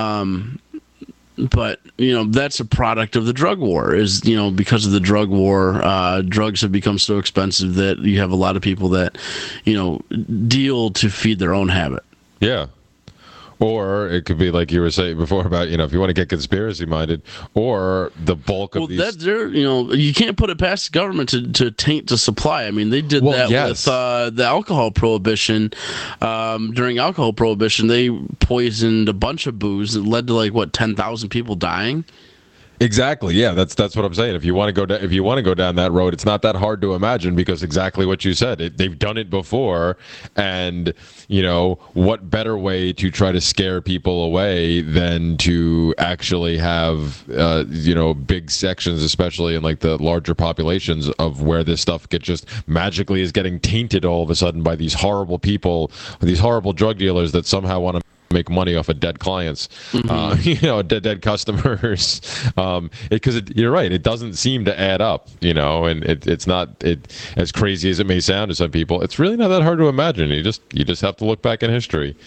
But, that's a product of the drug war is, because of the drug war, drugs have become so expensive that you have a lot of people that, deal to feed their own habit. Yeah. Or it could be like you were saying before about, if you want to get conspiracy minded, or the bulk of these. You can't put it past the government to taint the supply. I mean, they did that with the alcohol prohibition. During alcohol prohibition, they poisoned a bunch of booze that led to 10,000 people dying. Exactly. Yeah, that's what I'm saying. If you want to go down that road, it's not that hard to imagine because exactly what you said. They've done it before, and what better way to try to scare people away than to actually have big sections, especially in the larger populations of where this stuff magically is getting tainted all of a sudden by these horrible people, these horrible drug dealers that somehow want to make money off of dead clients, dead customers. Because you're right, it doesn't seem to add up, and it's not as crazy as it may sound to some people. It's really not that hard to imagine. You just have to look back in history.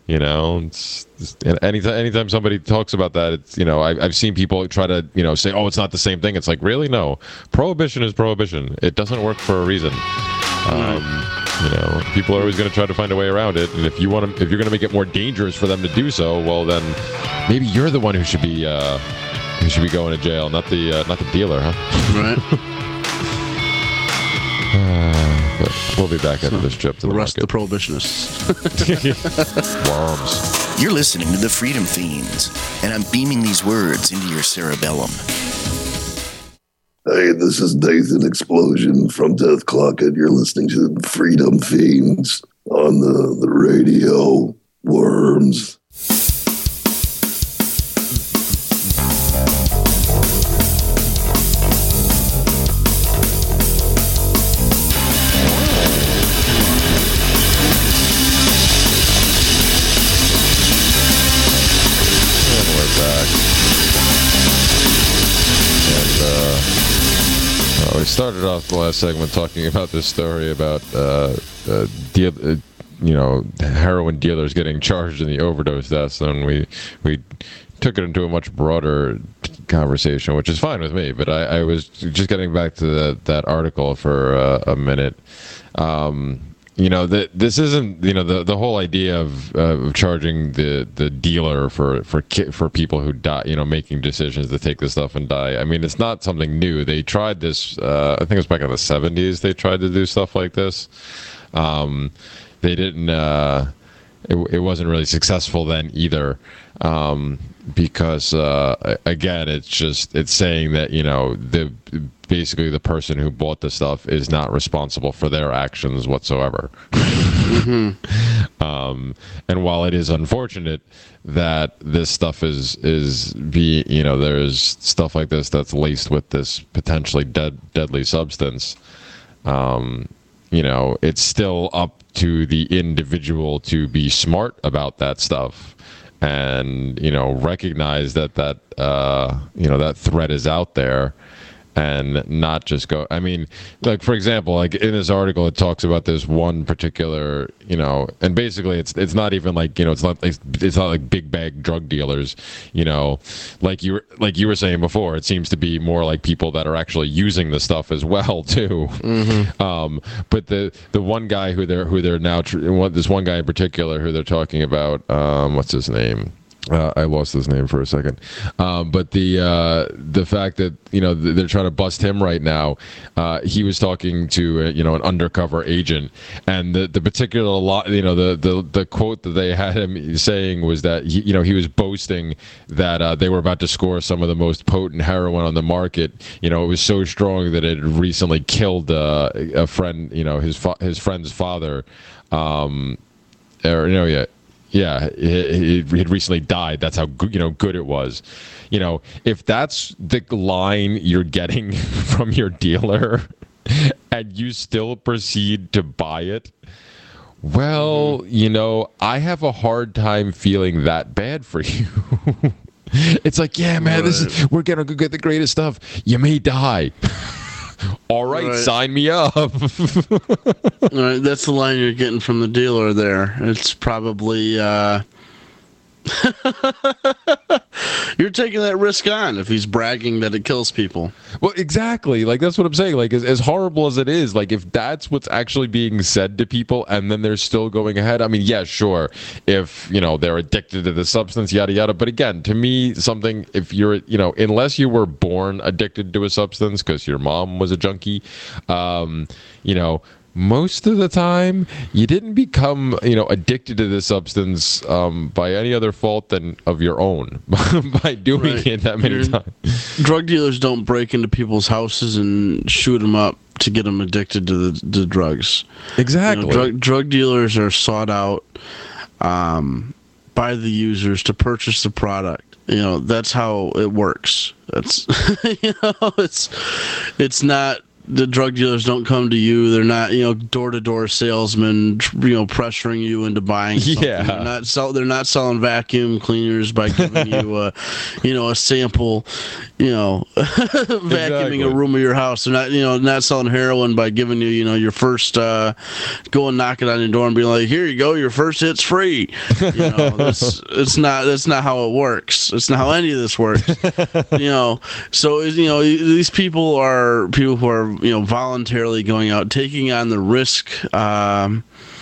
Anytime somebody talks about that, it's I've seen people try to say, oh, it's not the same thing. It's like, really? No, prohibition is prohibition. It doesn't work for a reason. People are always going to try to find a way around it, and if you're going to make it more dangerous for them to do so, well, then maybe you're the one who should be going to jail, not the dealer, huh? Right. But we'll be back after this trip to the rest market. Of the prohibitionists. Worms. You're listening to the Freedom Fiends, and I'm beaming these words into your cerebellum. Hey, this is Nathan Explosion from Death Clock, and you're listening to the Freedom Fiends on the radio. Worms. We started off the last segment talking about this story about heroin dealers getting charged in the overdose deaths, and we took it into a much broader conversation, which is fine with me. But I was just getting back to that article for a minute. This isn't the whole idea of charging the dealer for people who die, making decisions to take this stuff and die. I mean, it's not something new. They tried this. I think it was back in the 70s. They tried to do stuff like this. They didn't. It wasn't really successful then either, because again, it's saying that basically the person who bought the stuff is not responsible for their actions whatsoever. Mm-hmm. And while it is unfortunate that this stuff is there's stuff like this that's laced with this potentially deadly substance, it's still up to the individual to be smart about that stuff and recognize that that threat is out there, and not just go. I mean, like, for example, like in this article, it talks about this one particular, and basically it's not even like, it's not like big bag drug dealers, like you were saying before. It seems to be more like people that are actually using the stuff as well too. Mm-hmm. But the one guy who they're now this one guy in particular who they're talking about, what's his name? I lost his name for a second, but the fact that they're trying to bust him right now, he was talking to an undercover agent, and the particular the quote that they had him saying was that he was boasting that they were about to score some of the most potent heroin on the market. It was so strong that it had recently killed a friend, his friend's father, Yeah, he had recently died. That's how good it was. If that's the line you're getting from your dealer, and you still proceed to buy it, well, I have a hard time feeling that bad for you. It's like, yeah, man, we're gonna go get the greatest stuff. You may die. All right, sign me up. All right, that's the line you're getting from the dealer there. It's probably you're taking that risk on if he's bragging that it kills people. Well, exactly. Like, that's what I'm saying. Like, as horrible as it is, like, if that's what's actually being said to people and then they're still going ahead, I mean, yeah, sure. If, they're addicted to the substance, yada, yada. But again, to me, something, if you're, unless you were born addicted to a substance because your mom was a junkie, most of the time, you didn't become, addicted to this substance by any other fault than of your own by doing it that many times. Drug dealers don't break into people's houses and shoot them up to get them addicted to the drugs. Exactly. Drug dealers are sought out by the users to purchase the product. That's how it works. That's it's not. The drug dealers don't come to you. They're not, door-to-door salesmen, pressuring you into buying something. Yeah. They're not selling vacuum cleaners by giving you a sample, vacuuming a room of your house. They're not selling heroin by giving you, your first, go and knock it on your door and be like, here you go, your first hit's free. That's not how it works. It's not how any of this works. So, these people are people who are, voluntarily going out, taking on the risk, and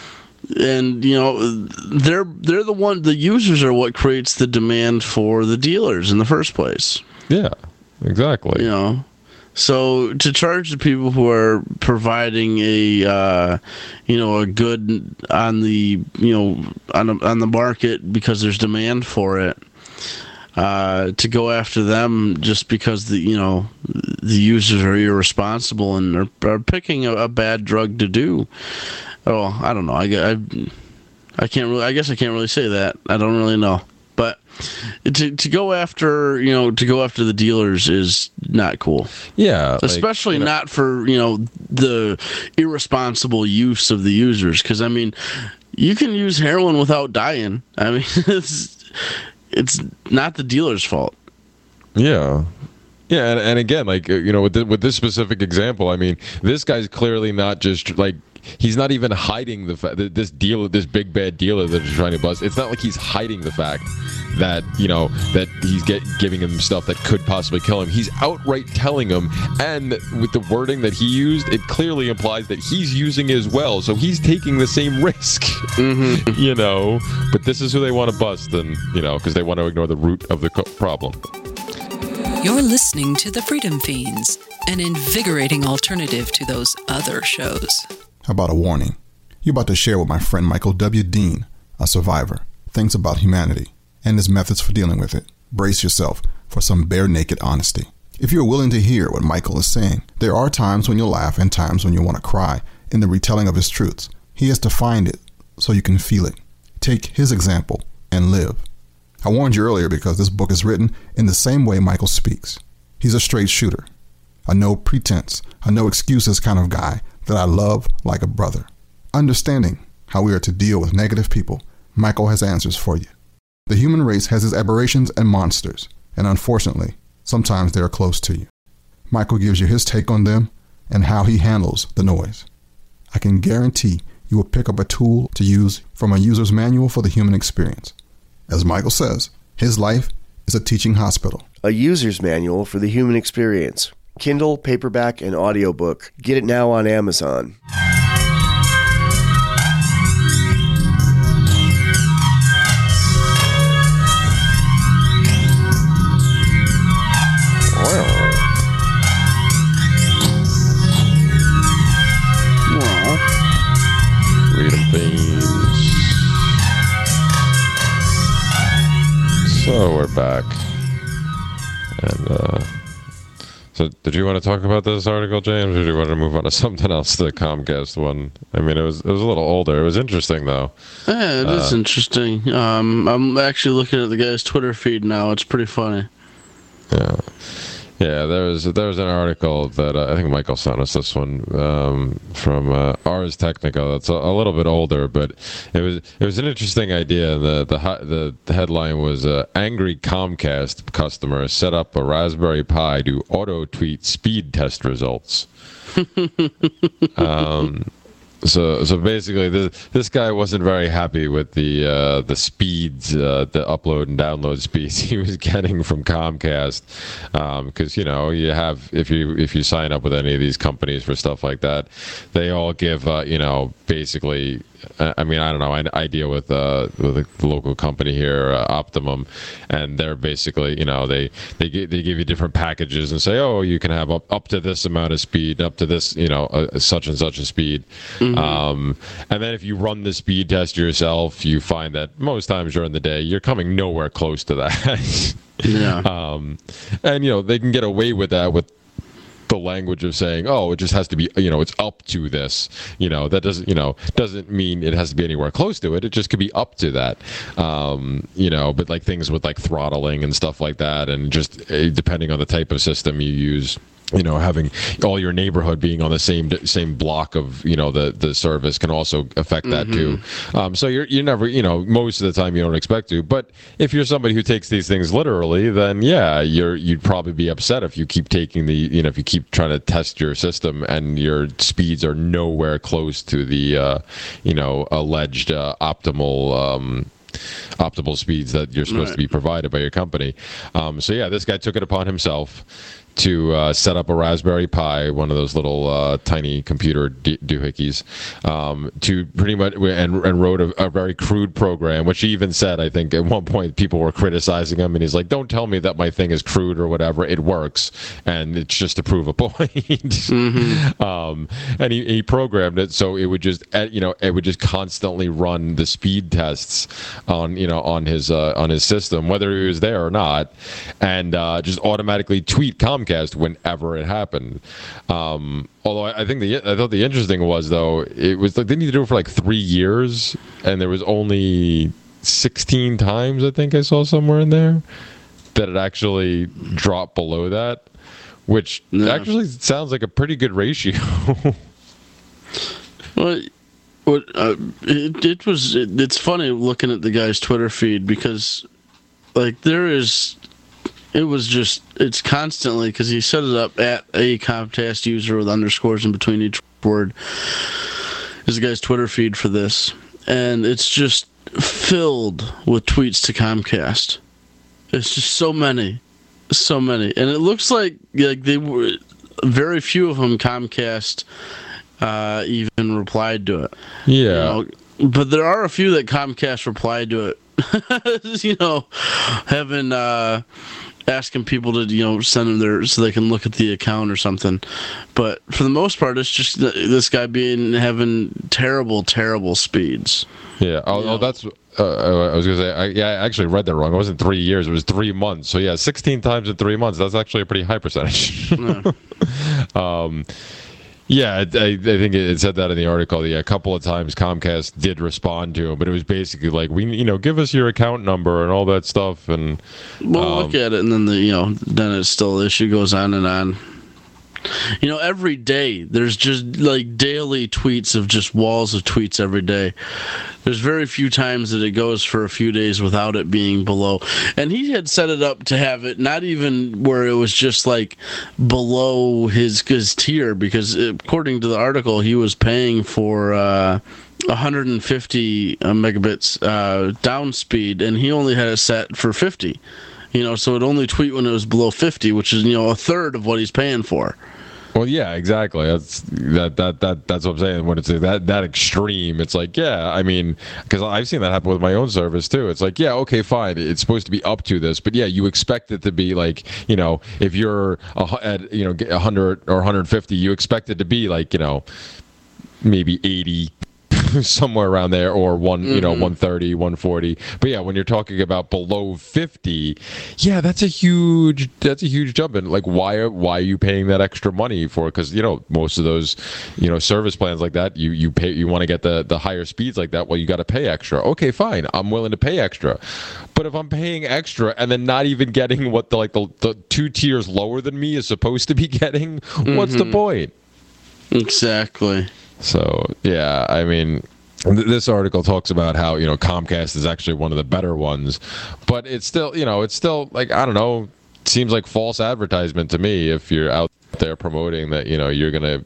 the users are what creates the demand for the dealers in the first place. Yeah, exactly. So to charge the people who are providing a good on the on the market because there's demand for it, to go after them just because the users are irresponsible and are picking a bad drug to do. Oh, I don't know. I can't really. I guess I can't really say that. I don't really know. But to go after the dealers is not cool. Yeah, especially not for the irresponsible use of the users. Because I mean, you can use heroin without dying. I mean, it's not the dealer's fault. Yeah. Yeah, and again, like, with this specific example, I mean, this guy's clearly not just like, he's not even hiding the fact that this big bad dealer that is trying to bust. It's not like he's hiding the fact that that he's giving him stuff that could possibly kill him. He's outright telling him, and with the wording that he used, it clearly implies that he's using it as well. So he's taking the same risk, But this is who they want to bust, and because they want to ignore the root of the problem. You're listening to the Freedom Fiends, an invigorating alternative to those other shows. How about a warning? You're about to share with my friend Michael W. Dean, a survivor, things about humanity and his methods for dealing with it. Brace yourself for some bare-naked honesty. If you're willing to hear what Michael is saying, there are times when you'll laugh and times when you'll want to cry in the retelling of his truths. He has defined it so you can feel it. Take his example and live. I warned you earlier because this book is written in the same way Michael speaks. He's a straight shooter, a no pretense, a no excuses kind of guy that I love like a brother. Understanding how we are to deal with negative people, Michael has answers for you. The human race has its aberrations and monsters, and unfortunately, sometimes they are close to you. Michael gives you his take on them and how he handles the noise. I can guarantee you will pick up a tool to use from a user's manual for the human experience. As Michael says, his life is a teaching hospital. A user's manual for the human experience. Kindle, paperback, and audiobook. Get it now on Amazon. Freedom Fiends. So we're back. And, so did you want to talk about this article, James, or do you want to move on to something else, the Comcast one? I mean, it was a little older. It was interesting, though. Yeah, it is interesting. I'm actually looking at the guy's Twitter feed now. It's pretty funny. Yeah, there was an article that I think Michael sent us this one from Ars Technica. That's a little bit older, but it was an interesting idea. The headline was angry Comcast customer set up a Raspberry Pi to auto tweet speed test results. So basically, this guy wasn't very happy with the speeds, the upload and download speeds he was getting from Comcast, because you have if you sign up with any of these companies for stuff like that, they all give basically. I mean, I don't know. I deal with a local company here, Optimum, and they're basically, they give you different packages and say, oh, you can have up to this amount of speed, up to this, such and such a speed. And then if you run the speed test yourself, you find that most times during the day, you're coming nowhere close to that. Yeah. And they can get away with that with the language of saying, oh, it just has to be, it's up to this, that doesn't mean it has to be anywhere close to it. It just could be up to that, but like things with like throttling and stuff like that, and just depending on the type of system you use, having all your neighborhood being on the same block of, the service can also affect that too. So you're never, most of the time you don't expect to, but if you're somebody who takes these things literally, then yeah, you'd probably be upset if you keep taking if you keep trying to test your system and your speeds are nowhere close to the, alleged optimal speeds that you're supposed to be provided by your company. So yeah, this guy took it upon himself to set up a Raspberry Pi, one of those little tiny computer doohickeys, to pretty much and wrote a very crude program, which he even said, I think at one point people were criticizing him, and he's like, "Don't tell me that my thing is crude or whatever. It works, and it's just to prove a point." And he programmed it so it would just it would just constantly run the speed tests on his system, whether he was there or not, and just automatically tweet Comcast whenever it happened. Although I thought the interesting was, though, it was like they need to do it for like 3 years, and there was only 16 times I think I saw somewhere in there that it actually dropped below that, which actually sounds like a pretty good ratio. Well, it's funny looking at the guy's Twitter feed because, like, there is It was just, it's constantly, because he set it up at a Comcast user with underscores in between each word. Is the guy's Twitter feed for this. And it's just filled with tweets to Comcast. It's just so many. So many. And it looks like they were, very few of them Comcast even replied to it. Yeah. But there are a few that Comcast replied to it. Having asking people to send them there so they can look at the account or something. But for the most part, it's just this guy having terrible speeds. Yeah. That's. I was gonna say. I actually read that wrong. It wasn't 3 years. It was 3 months. So yeah, 16 times in 3 months. That's actually a pretty high percentage. Yeah. Yeah, I think it said that in the article. Yeah, a couple of times Comcast did respond to him, but it was basically like, give us your account number and all that stuff. And look at it, and then then it's still the issue goes on and on. Every day there's just like daily tweets of just walls of tweets every day. There's very few times that it goes for a few days without it being below. And he had set it up to have it not even where it was just like below his tier, because according to the article, he was paying for 150 megabits down speed, and he only had it set for 50. So it only tweet when it was below 50, which is a third of what he's paying for. Well, yeah, exactly. That's what I'm saying. When it's that extreme, it's like, yeah, I mean, because I've seen that happen with my own service too. It's like, yeah, okay, fine, it's supposed to be up to this, but yeah, you expect it to be like, if you're at 100 or 150, you expect it to be like, maybe 80. Somewhere around there, or 130, 140. But yeah, when you're talking about below 50, yeah, that's a huge jump. And like, why are you paying that extra money for? Because most of those service plans like that, you pay, you want to get the higher speeds like that. Well, you got to pay extra. Okay, fine, I'm willing to pay extra. But if I'm paying extra and then not even getting what the 2 tiers lower than me is supposed to be getting, what's the point? Exactly. So, yeah, I mean, this article talks about how, Comcast is actually one of the better ones, but it's still like, I don't know, seems like false advertisement to me if you're out there promoting that, you're going to,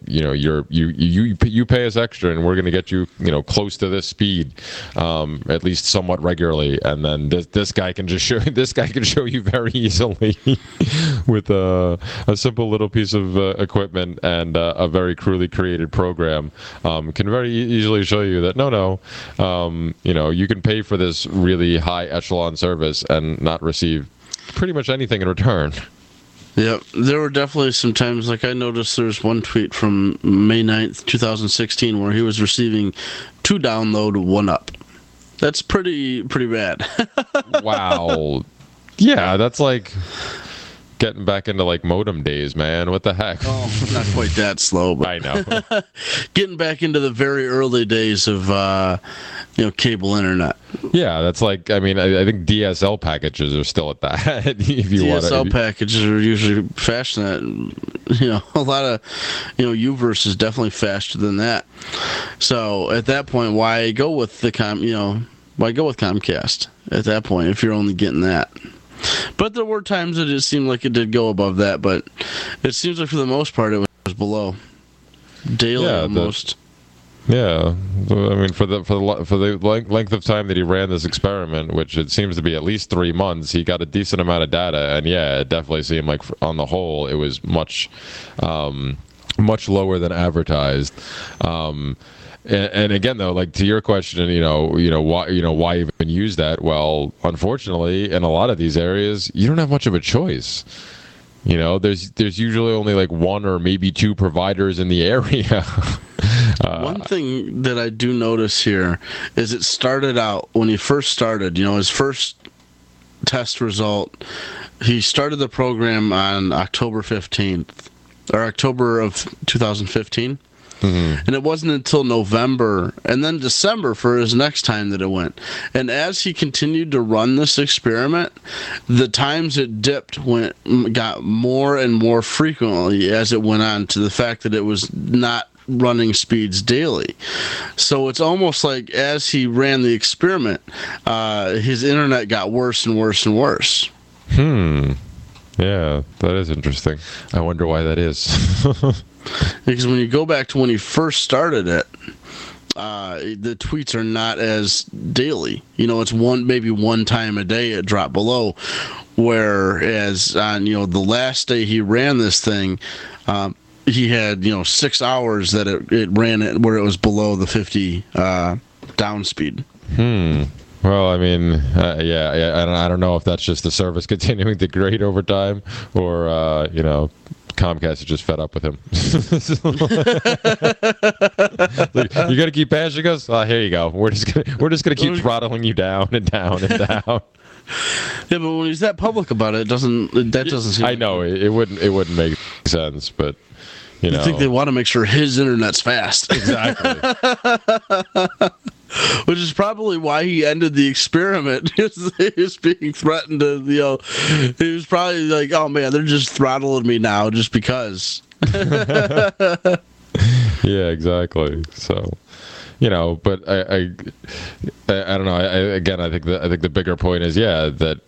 you pay us extra and we're going to get you, close to this speed, at least somewhat regularly. And then this guy can show you very easily with a simple little piece of equipment and a very crudely created program, can very easily show you that no, you can pay for this really high echelon service and not receive pretty much anything in return. Yep, there were definitely some times, like I noticed there's one tweet from May 9th, 2016, where he was receiving 2 download, 1 up. That's pretty bad. Wow. Yeah, that's like getting back into like modem days, man. What the heck? Oh, not quite that slow, but I know. Getting back into the very early days of cable internet. Yeah, that's like, I mean, I think DSL packages are still at that. If you DSL packages are usually faster than that. A lot of, Uverse is definitely faster than that. So at that point, why go with Comcast at that point if you're only getting that? But there were times that it seemed like it did go above that, but it seems like for the most part it was below. Daily almost. Yeah, I mean, for the length of time that he ran this experiment, which it seems to be at least 3 months, he got a decent amount of data, and yeah, it definitely seemed like on the whole it was much lower than advertised. And again, though, like to your question, why even use that? Well, unfortunately, in a lot of these areas, you don't have much of a choice. There's usually only like 1 or maybe 2 providers in the area. One thing that I do notice here is it started out when he first started, his first test result, he started the program on October 15th or October of 2015. Mm-hmm. And it wasn't until November and then December for his next time that it went. And as he continued to run this experiment, the times it dipped got more and more frequently as it went on, to the fact that it was not running speeds daily. So it's almost like as he ran the experiment, his internet got worse and worse and worse. Yeah, that is interesting. I wonder why that is. Because when you go back to when he first started it, the tweets are not as daily. It's maybe one time a day it dropped below. Whereas on the last day he ran this thing, he had 6 hours that it ran it where it was below the 50 down speed. Well, I mean, I don't know if that's just the service continuing to degrade over time, or Comcast is just fed up with him. Like, you got to keep bashing us. Here you go. We're just gonna keep throttling you down and down and down. Yeah, but when he's that public about it, that doesn't seem. I know it wouldn't make sense, but I think they want to make sure his internet's fast. Exactly. Which is probably why he ended the experiment. He was being threatened to, he was probably like, oh man, they're just throttling me now just because. Yeah, exactly. So, but I don't know. I think the bigger point is, that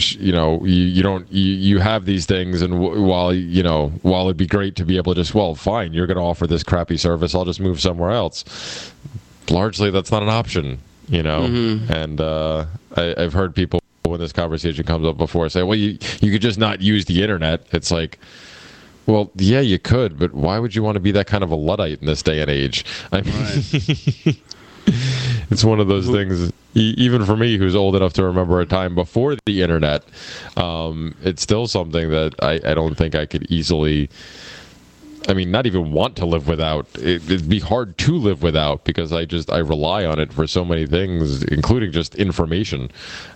you have these things, and while it'd be great to be able to just, well, fine, you're going to offer this crappy service, I'll just move somewhere else. Largely, that's not an option, And I've heard people, when this conversation comes up before, say, well, you could just not use the internet. It's like, well, yeah, you could, but why would you want to be that kind of a Luddite in this day and age? I mean, right. It's one of those things, even for me, who's old enough to remember a time before the internet, it's still something that I don't think I could easily, not even want to live without. It'd be hard to live without, because I rely on it for so many things, including just information,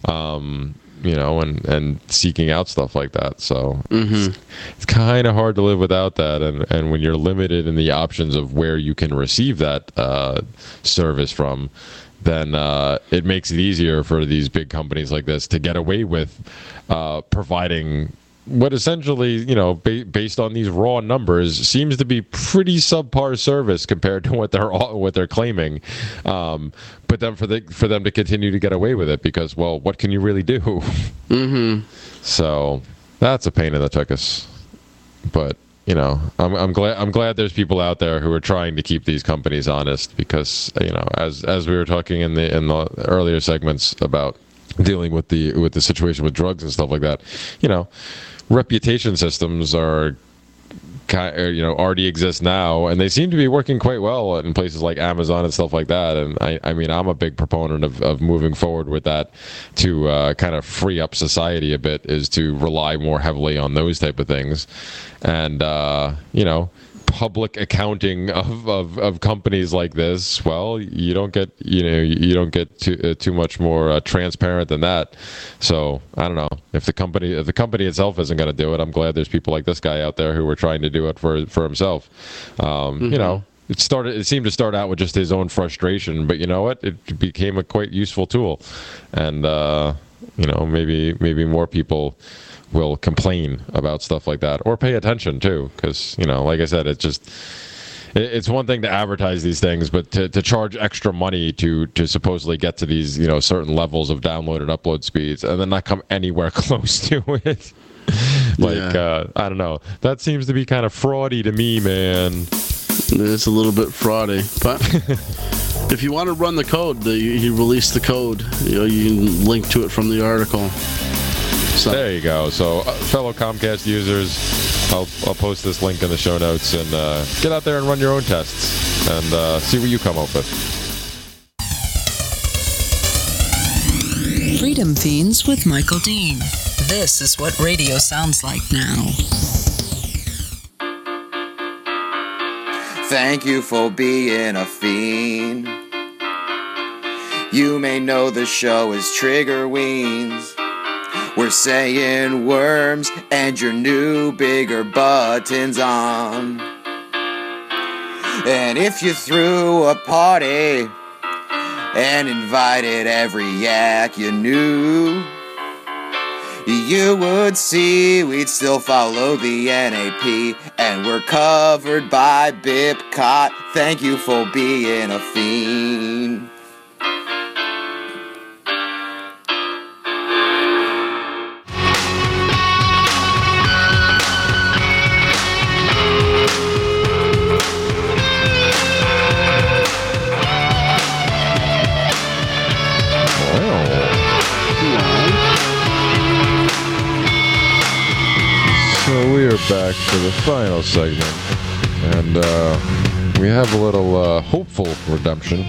and seeking out stuff like that. So it's kind of hard to live without that. And when you're limited in the options of where you can receive that service from, then it makes it easier for these big companies like this to get away with providing what essentially, based on these raw numbers, seems to be pretty subpar service compared to what they're claiming. But then for them to continue to get away with it, because, well, what can you really do? Mm-hmm. So that's a pain in the tuchus. But I'm glad there's people out there who are trying to keep these companies honest, because as we were talking in the earlier segments about dealing with the situation with drugs and stuff like that, reputation systems are already exist now, and they seem to be working quite well in places like Amazon and stuff like that. And I'm a big proponent of moving forward with that to kind of free up society a bit, is to rely more heavily on those type of things. And public accounting of companies like this, well, you don't get too much more transparent than that. So I don't know, if the company itself isn't going to do it, I'm glad there's people like this guy out there who are trying to do it for himself. It seemed to start out with just his own frustration, but you know what, it became a quite useful tool. And maybe more people will complain about stuff like that, or pay attention too, because like I said, it's one thing to advertise these things, but to charge extra money to supposedly get to these certain levels of download and upload speeds, and then not come anywhere close to it. I don't know, that seems to be kind of fraudy to me, man. It's a little bit fraudy, but if you want to run the code, he released the code. You can link to it from the article. So. There you go. So, fellow Comcast users, I'll post this link in the show notes, and get out there and run your own tests and see what you come up with. Freedom Fiends with Michael Dean. This is what radio sounds like now. Thank you for being a fiend. You may know the show is Trigger Weens. We're saying worms and your new bigger buttons on. And if you threw a party and invited every yak you knew, you would see we'd still follow the NAP, and we're covered by BIPCOT. Thank you for being a fiend. back for the final segment, and we have a little hopeful redemption.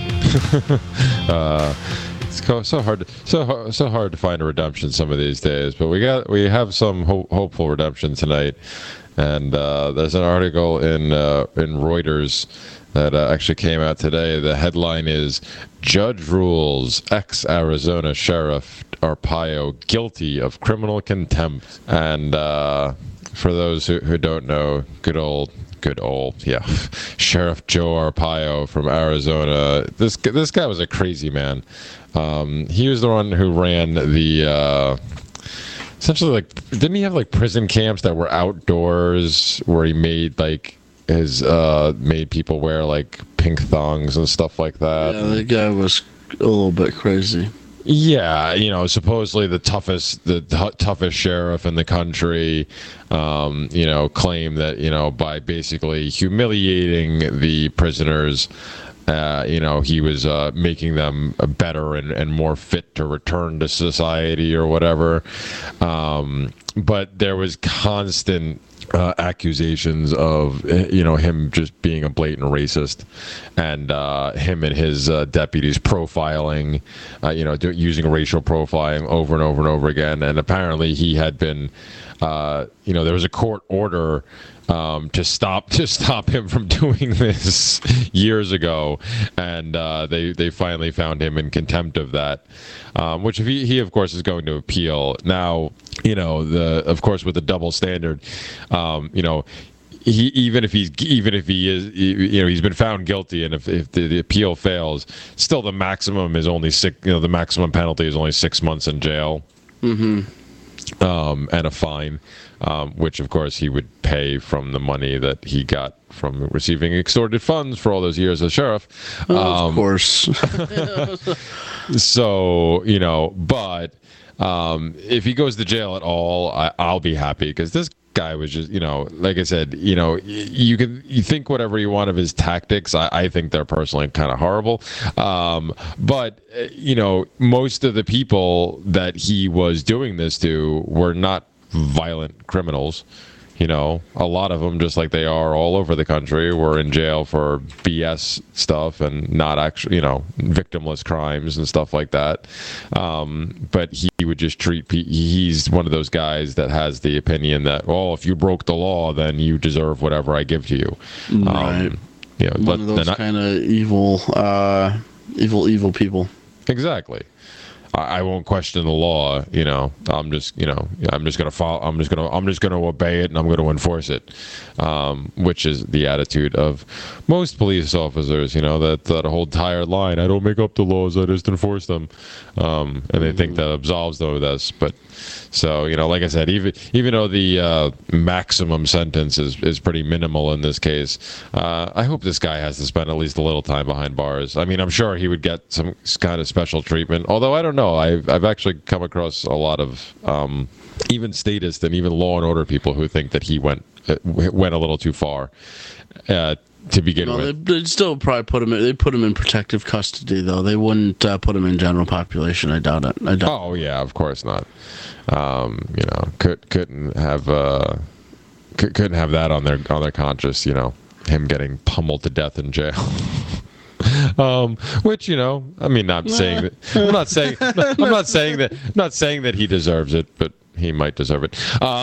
It's so hard to find a redemption some of these days, but we have some hopeful redemption tonight, and there's an article in Reuters that actually came out today. The headline is "Judge Rules Ex-Arizona Sheriff Arpaio Guilty of Criminal Contempt." And for those who don't know, good old, Sheriff Joe Arpaio from Arizona. This guy was a crazy man. He was the one who ran the essentially, like, didn't he have like prison camps that were outdoors where he made like his made people wear like pink thongs and stuff like that? Yeah, the guy was a little bit crazy. Yeah, supposedly the toughest sheriff in the country, claimed that, by basically humiliating the prisoners, he was making them better and more fit to return to society or whatever. But there was constant accusations of him just being a blatant racist, and him and his deputies profiling, using racial profiling over and over and over again. And apparently he had been, there was a court order to stop him from doing this years ago, and they finally found him in contempt of that, which he of course is going to appeal. Now, of course with the double standard, even if he is, he's been found guilty, and if the appeal fails, still the maximum is only the maximum penalty is only 6 months in jail. And a fine, which of course he would pay from the money that he got from receiving extorted funds for all those years as sheriff. Of course. So, but if he goes to jail at all, I'll be happy, because this guy was just, like I said, you think whatever you want of his tactics. I think they're personally kind of horrible. But most of the people that he was doing this to were not violent criminals. A lot of them, just like they are all over the country, were in jail for BS stuff and not actually, victimless crimes and stuff like that. But he would just he's one of those guys that has the opinion that, if you broke the law, then you deserve whatever I give to you. Right. One of those kind of evil people. Exactly. I won't question the law. I'm just gonna follow. I'm just gonna obey it, and I'm going to enforce it, which is the attitude of most police officers. That whole tired line. I don't make up the laws. I just enforce them, and they think that absolves them of this. But so like I said, even though the maximum sentence is pretty minimal in this case, I hope this guy has to spend at least a little time behind bars. I mean, I'm sure he would get some kind of special treatment. Although I don't know. I've actually come across a lot of even statists and even law and order people who think that he went a little too far to begin with. They'd still probably put him in protective custody, though. They wouldn't put him in general population. I doubt it. Oh yeah, of course not. Couldn't have that on their conscience. Him getting pummeled to death in jail. Which I mean, I'm not saying that he deserves it, but he might deserve it.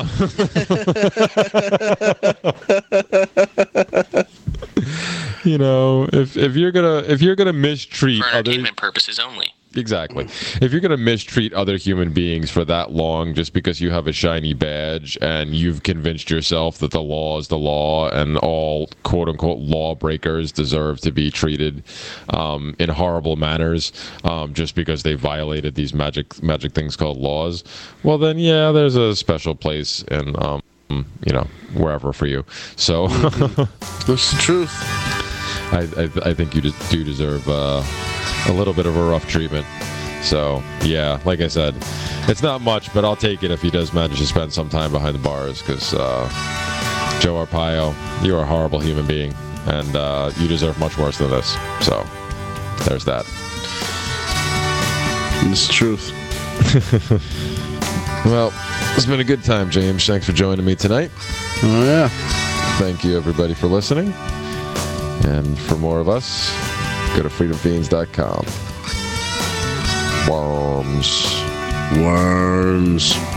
If you're gonna mistreat for entertainment purposes only. Exactly. If you're going to mistreat other human beings for that long just because you have a shiny badge and you've convinced yourself that the law is the law and all quote-unquote lawbreakers deserve to be treated in horrible manners just because they violated these magic things called laws, well then, yeah, there's a special place in, wherever for you. So that's the truth. I think you do deserve a little bit of a rough treatment. So, yeah, like I said, it's not much, but I'll take it if he does manage to spend some time behind the bars, because Joe Arpaio, you're a horrible human being, and you deserve much worse than this. So, there's that. It's the truth. Well, it's been a good time, James. Thanks for joining me tonight. Oh, yeah. Thank you, everybody, for listening. And for more of us, go to freedomfiends.com. Worms. Worms.